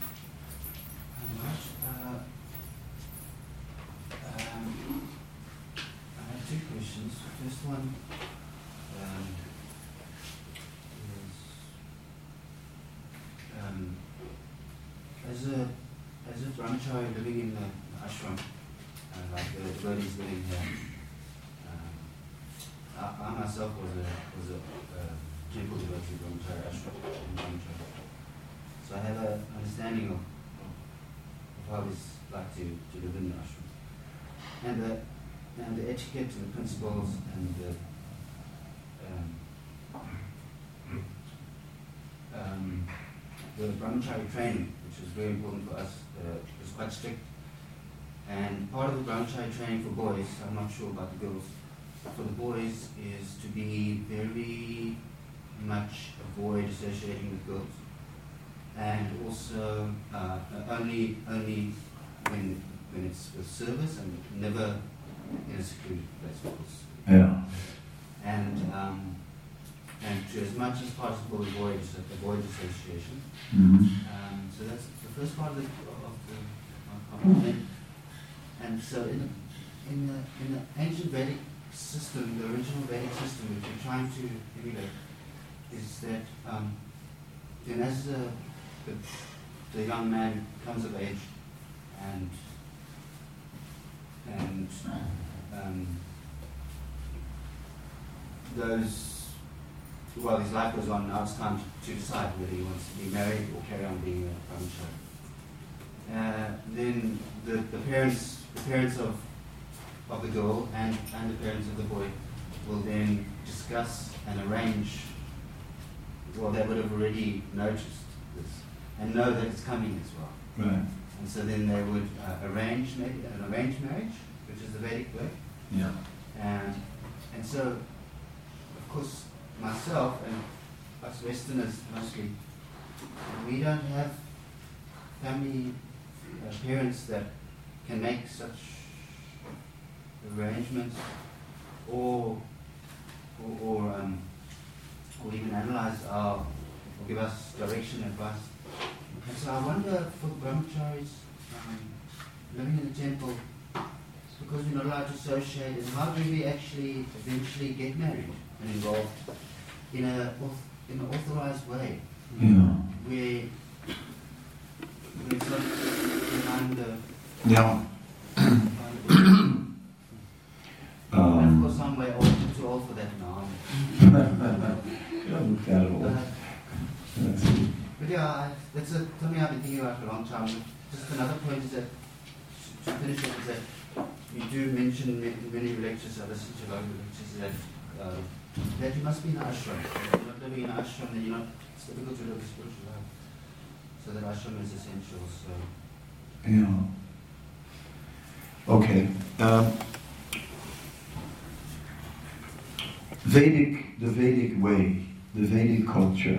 Two questions. First one um, is um, as a as a brahmachari living in the ashram, uh, like the devotees living here. Um, I, I myself was a was a uh, temple devotee brahmachari ashram in brahmachari, so I have an understanding of, of how it's like to, to live in the ashram, and the and the etiquette and the principles and the um, um, the brahmachari training, which was very important for us, uh, was quite strict. And part of the brahmachari training for boys, I'm not sure about the girls, but for the boys is to be very much avoid associating with girls. And also uh, only only when when it's with service and never in a secluded place, of course. Yeah. And um, and to as much as possible avoid avoid association. Mm-hmm. Um, so that's the first part of the of the of comment. And so in the in the in the ancient Vedic system, the original Vedic system, which we're trying to emulate, is that um, then as the, the the young man comes of age and and um, goes, well, his life goes on, now it's time to, to decide whether he wants to be married or carry on being a brahmachari. Uh, then the, the parents the parents of of the girl and, and the parents of the boy will then discuss and arrange, well, they would have already noticed this and know that it's coming as well. Right. And so then they would uh, arrange maybe an arranged marriage, which is the Vedic way. Yeah. And and so, of course, myself and us Westerners mostly, we don't have family uh, parents that can make such arrangements or or, or, um, or even analyze our, or give us direction, advice. And so I wonder for brahmacharis um, living in the temple, because we're not allowed to associate, and how do we actually eventually get married and involved in a in an authorized way, Yeah. where, where it's not behind the Yeah. and of Um, course I'm way old, too old for that now. you don't look that old. But, That's it. but yeah, I, that's a, something I've been thinking about for a long time. Just another point is that, to finish off, is that you do mention in many lectures, I listen to a lot of lectures, that, uh, that you must be in an ashram. If you're not living in an ashram, then you're not, it's difficult to live a spiritual life. So that ashram is essential. So. Yeah. Okay. Um, Vedic, the Vedic way, the Vedic culture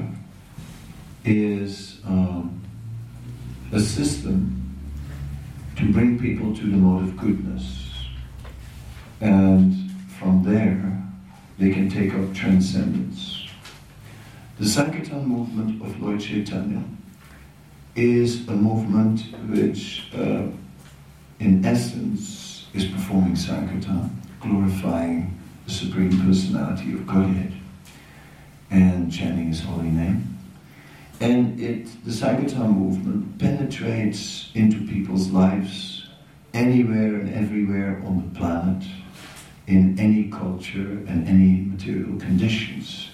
is um, a system to bring people to the mode of goodness. And from there, they can take up transcendence. The Sankirtan movement of Lord Chaitanya is a movement which, uh, in essence, is performing Sankirtan, glorifying the Supreme Personality of Godhead and chanting His holy name. And it, the Sankirtan movement penetrates into people's lives anywhere and everywhere on the planet, in any culture and any material conditions.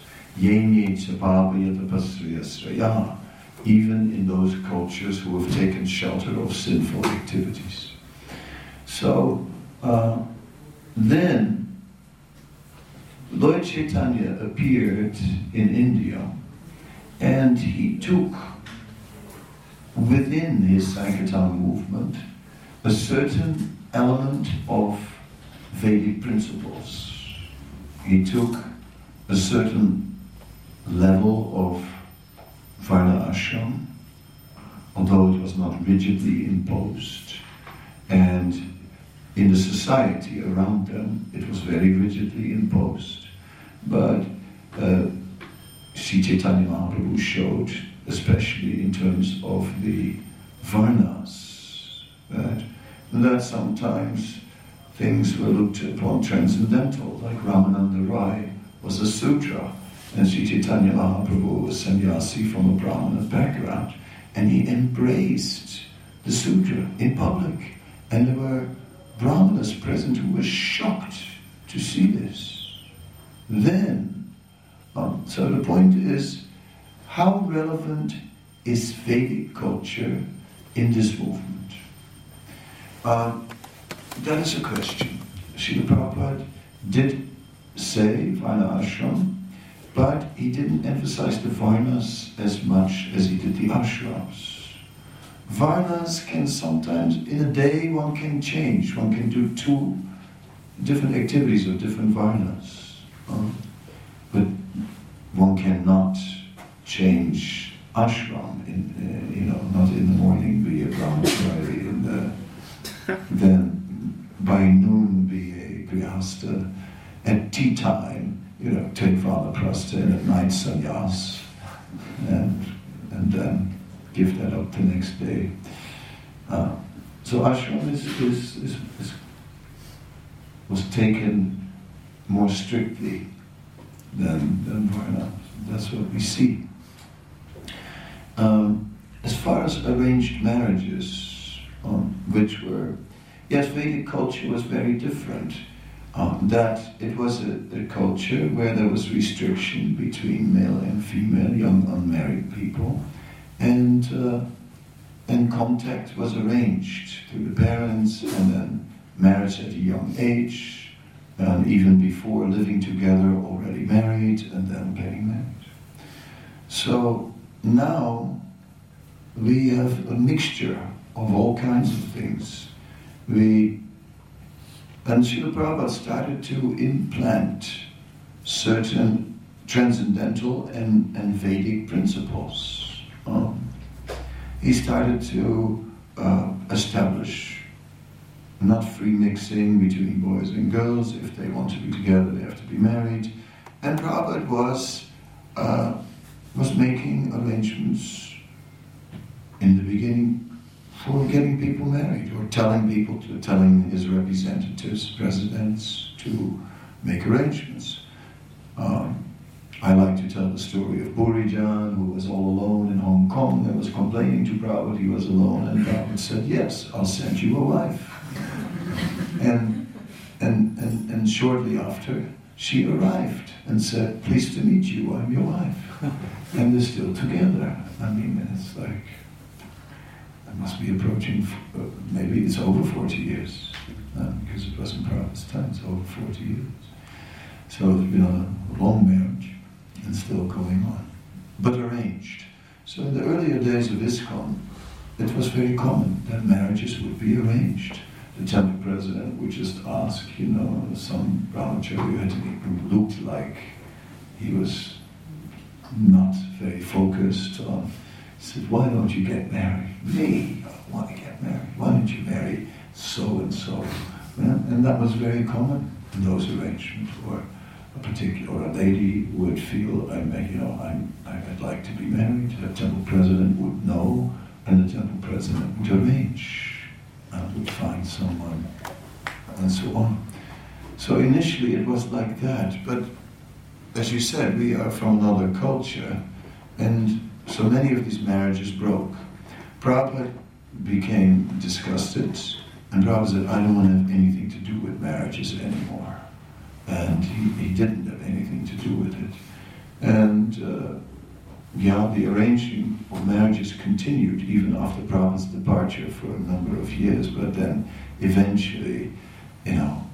Even in those cultures who have taken shelter of sinful activities. So, uh, then, Lord Chaitanya appeared in India, and he took within his Sankirtan movement a certain element of Vedic principles. He took a certain level of Varna ashram, although it was not rigidly imposed, and in the society around them it was very rigidly imposed. But uh, Sri Chaitanya Mahaprabhu showed, especially in terms of the Varnas, that, that sometimes things were looked upon transcendental, like Ramananda Rai was a Sudra, and Sri Chaitanya Mahaprabhu was sannyasi from a Brahmana background, and he embraced the Sudra in public, and there were Brahmanas present who were shocked to see this. Then, um, so the point is, how relevant is Vedic culture in this movement? Um, that is a question. Srila Prabhupada did say Varna ashram, but he didn't emphasize the varnas as much as he did the ashrams. Varnas can sometimes, in a day, one can change. One can do two different activities of different varnas. Um, but one cannot change ashram, in, uh, you know, not in the morning be a brahmachari, in the, then by noon be a grihastha, at tea time, you know, take vanaprastha, and at night sannyas, and, and then give that up the next day. Uh, so ashram is, is, is, is, was taken more strictly than, than varna. That's what we see. Um, as far as arranged marriages, um, which were, yes, Vedic culture was very different. Um, that it was a, a culture where there was restriction between male and female, young unmarried people, and uh, and contact was arranged through the parents, and then marriage at a young age, and even before living together, already married, and then getting married. So now we have a mixture of all kinds of things. We And Srila Prabhupada started to implant certain transcendental and, and Vedic principles. Um, he started to uh, establish not free mixing between boys and girls. If they want to be together, they have to be married. And Prabhupada was, uh, was making arrangements in the beginning for getting people married, or telling people, to telling his representatives, presidents, to make arrangements. Um, I like to tell the story of Burijan, who was all alone in Hong Kong and was complaining to Prabhupada he was alone, and Prabhupada said, yes, I'll send you a wife. and, and, and, and shortly after, she arrived and said, pleased to meet you, I'm your wife. And they're still together. I mean, it's like, it must be approaching, uh, maybe it's over forty years, uh, because it was in Prabhupada's time, it's over forty years. So it's been a long marriage, and still going on, but arranged. So in the earlier days of ISKCON, it was very common that marriages would be arranged. The temple president would just ask, you know, some brahmachari who looked like he was not very focused on, said, why don't you get married? Me, I want to get married. Why don't you marry so-and-so? And, and that was very common in those arrangements, where a particular lady would feel, I'm, you know, I'm, I'd like to be married. The temple president would know, and the temple president would arrange, and would find someone, and so on. So initially it was like that, but as you said, we are from another culture, and so many of these marriages broke. Prabhupada became disgusted, and Prabhupada said, I don't want to have anything to do with marriages anymore. And he, he didn't have anything to do with it. And uh, yeah, the arranging of marriages continued even after Prabhupada's departure for a number of years, but then eventually, you know,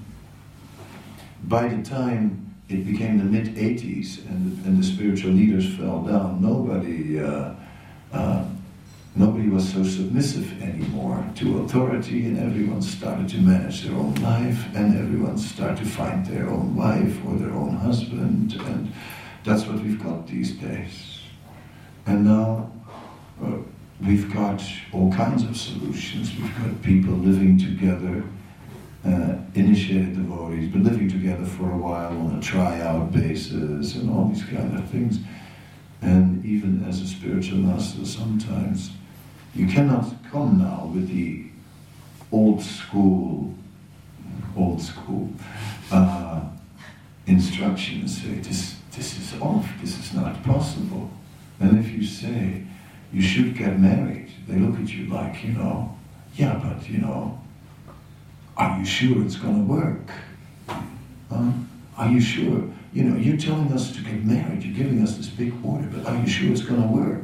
by the time it became the mid eighties and, and the spiritual leaders fell down, nobody uh, uh, nobody was so submissive anymore to authority, and everyone started to manage their own life, and everyone started to find their own wife or their own husband, and that's what we've got these days. And now uh, we've got all kinds of solutions. We've got people living together, uh, initiated devotees, but living together for a while on a tryout basis and all these kind of things. And even as a spiritual master, sometimes you cannot come now with the old school, old school uh, instructions. Say this, this is off. This is not possible. And if you say you should get married, they look at you like, you know, yeah, but you know, are you sure it's going to work? Huh? Are you sure? You know, you're telling us to get married, you're giving us this big order, but are you sure it's going to work?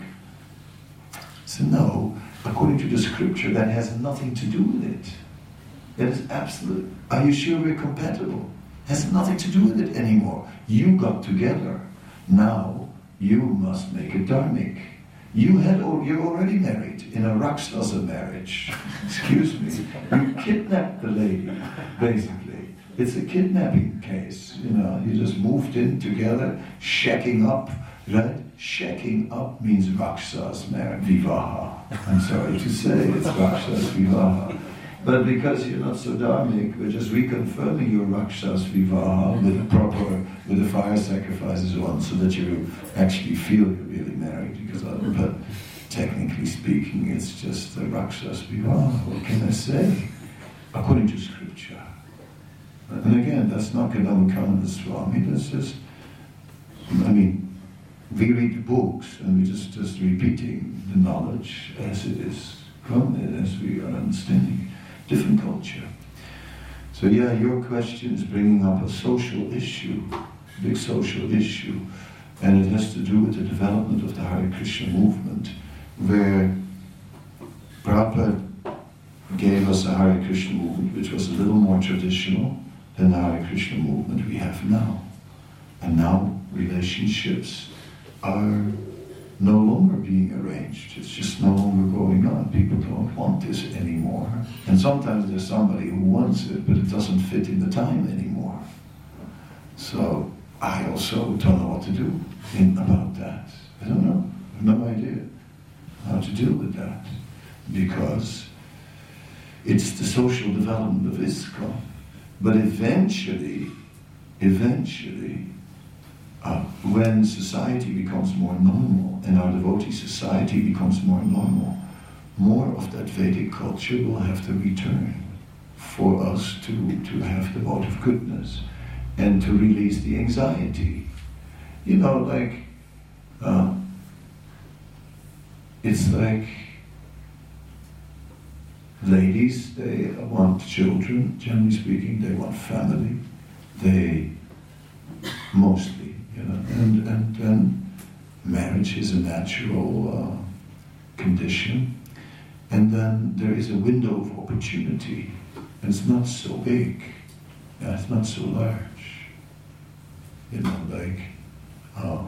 So no, according to the scripture, that has nothing to do with it. That is absolute. Are you sure we're compatible? Has nothing to do with it anymore. You got together. now you must make it dharmic. You had, you're already married in a Rakshasa marriage. Excuse me. You kidnapped the lady, basically. It's a kidnapping case, you know. You just moved in together, shacking up, right? Shacking up means Rakshas marriage, vivaha. I'm sorry to say, it's Rakshas vivaha. But because you're not so dharmic, we're just reconfirming your Rakshas vivaha with a proper, with the fire sacrifices on, so that you actually feel you're really married. Because, uh, but technically speaking, it's just a Rakshas vivaha. What can I say? According to scripture. And again, that's not Kadamakananda Swami. That's just, I mean, we read the books and we're just, just repeating the knowledge as it is from it, as we are understanding different culture. So yeah, your question is bringing up a social issue, big social issue, and it has to do with the development of the Hare Krishna movement, where Prabhupada gave us a Hare Krishna movement which was a little more traditional than the Hare Krishna movement we have now. And now relationships are no longer being arranged. It's just no longer going on. People don't want this anymore. And sometimes there's somebody who wants it, but it doesn't fit in the time anymore. So I also don't know what to do in, about that. I don't know. I have no idea how to deal with that. Because it's the social development of ISKCON. But eventually, eventually, Uh, when society becomes more normal and our devotee society becomes more normal, more of that Vedic culture will have to return for us to, to have the vote of goodness and to release the anxiety. You know, like, uh, it's like ladies, they want children, generally speaking, they want family, they mostly. You know, and, and and marriage is a natural uh, condition, and then there is a window of opportunity, and it's not so big, yeah, it's not so large. You know, like, uh,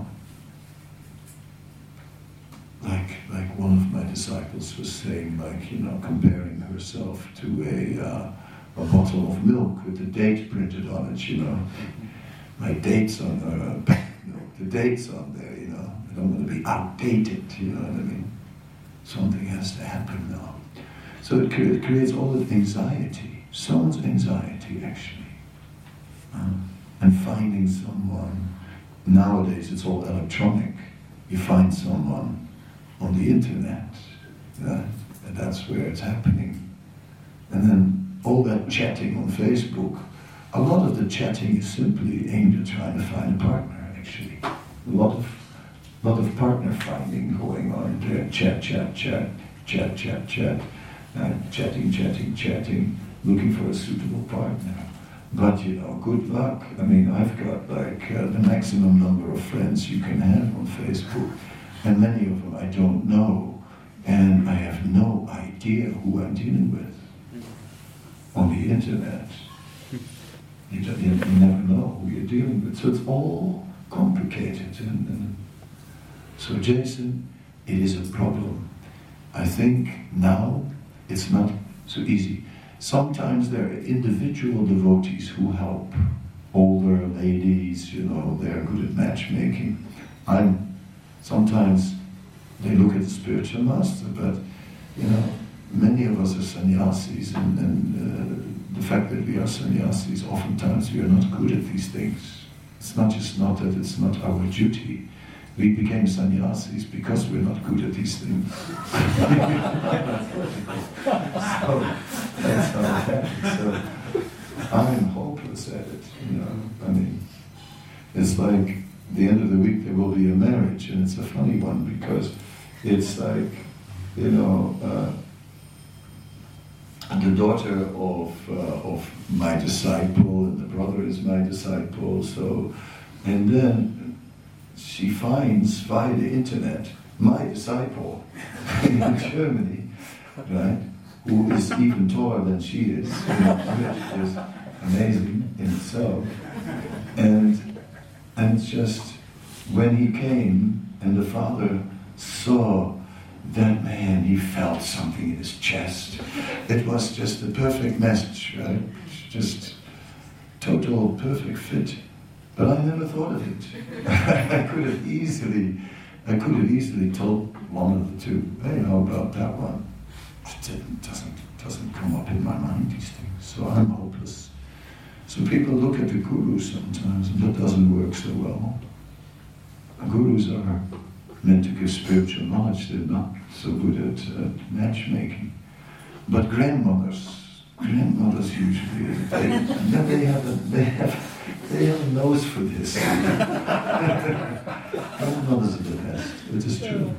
like like one of my disciples was saying, like, you know, comparing herself to a uh, a bottle of milk with the date printed on it, you know. My dates on uh, you know, the dates on there, you know. I don't want to be outdated, you know what I mean? Something has to happen now. So it, cre- it creates all that anxiety, so much anxiety actually. Um, and finding someone, nowadays it's all electronic. You find someone on the internet, yeah? And that's where it's happening. And then all that chatting on Facebook, a lot of the chatting is simply aimed at trying to find a partner, actually. A lot of, lot of partner finding going on there. Chat, chat, chat, chat, chat, chat, uh, chatting, chatting, chatting, looking for a suitable partner. But, you know, good luck. I mean, I've got like uh, the maximum number of friends you can have on Facebook, and many of them I don't know, and I have no idea who I'm dealing with on the internet. You, don't, you, you never know who you're dealing with. So it's all complicated. And, and so, Jason, it is a problem. I think now it's not so easy. Sometimes there are individual devotees who help. Older ladies, you know, they're good at matchmaking. I'm, sometimes they look at the spiritual master, but, you know, many of us are sannyasis, and, and uh, the fact that we are sannyasis, oftentimes we are not good at these things. It's not just not that it's not our duty. We became sannyasis because we're not good at these things. So, that's how it happens. So, I'm hopeless at it, you know. I mean, it's like the end of the week there will be a marriage, and it's a funny one because it's like, you know, uh, the daughter of uh, of my disciple, and the brother is my disciple. So, and then she finds via the internet my disciple in Germany, right? Who is even taller than she is, which is amazing in itself. And and it's just when he came and the father saw that man, he felt something in his chest. It was just a perfect message, right? Just total perfect fit. But I never thought of it. I could have easily, I could have easily told one of the two, hey, how about that one? It doesn't, doesn't come up in my mind, these things. So I'm hopeless. So people look at the gurus sometimes, and that doesn't work so well. Gurus are meant to give spiritual knowledge. They're not so good at uh, matchmaking. But grandmothers, grandmothers usually, they, and then they have a, they have, they have a nose for this. Grandmothers are the best. It is true.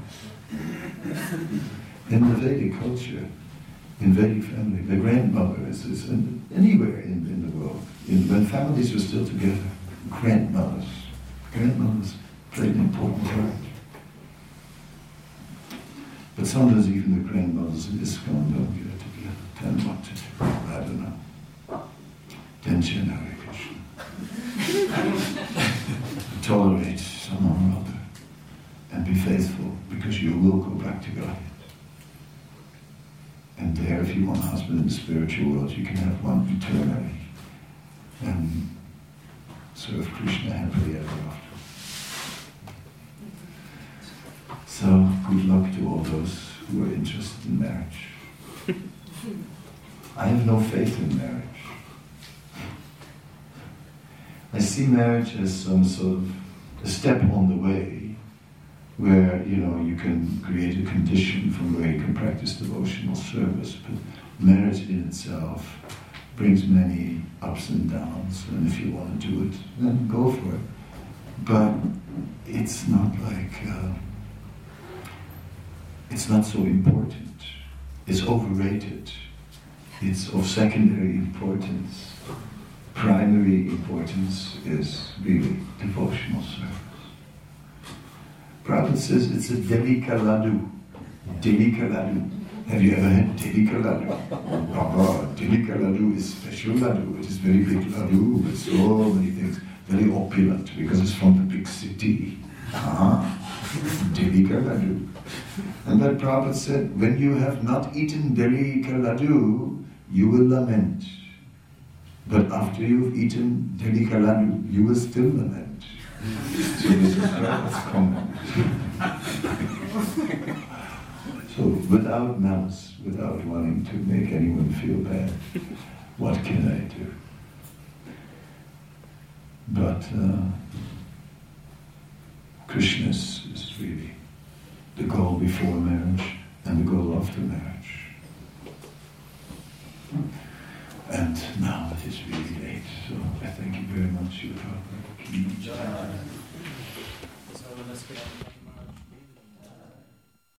In the Vedic culture, in Vedic family, the grandmother is, is in, anywhere in, in the world. In, when families were still together, grandmothers, grandmothers played an important part. But sometimes even the grandmothers in ISKCON don't get it together, tell them what to do. I don't know. Then chant Hare Krishna. Tolerate someone or other and be faithful, because you will go back to God. And there, if you want a husband in the spiritual world, you can have one eternally and serve Krishna happily ever after. So, good luck to all those who are interested in marriage. I have no faith in marriage. I see marriage as some sort of a step on the way where, you know, you can create a condition from where you can practice devotional service. But marriage in itself brings many ups and downs, and if you want to do it, then go for it. But it's not like... Uh, It's not so important. It's overrated. It's of secondary importance. Primary importance is really devotional service. Prabhupada says it's a delika laddu. Delika laddu. Have you ever had delika laddu? Oh, delika laddu is special laddu. It is very big laddu with so many things. Very opulent because it's from the big city. Ah, delika laddu. And that Prabhupada said, when you have not eaten delika laddu, you will lament. But after you've eaten delika laddu, you will still lament. So this is Prabhupada's comment. So without malice, without wanting to make anyone feel bad, what can I do? But uh, Krishna is really the goal before marriage and the goal after marriage. And now it is really late, so I thank you very much, Your Prabhupada. So let's get on.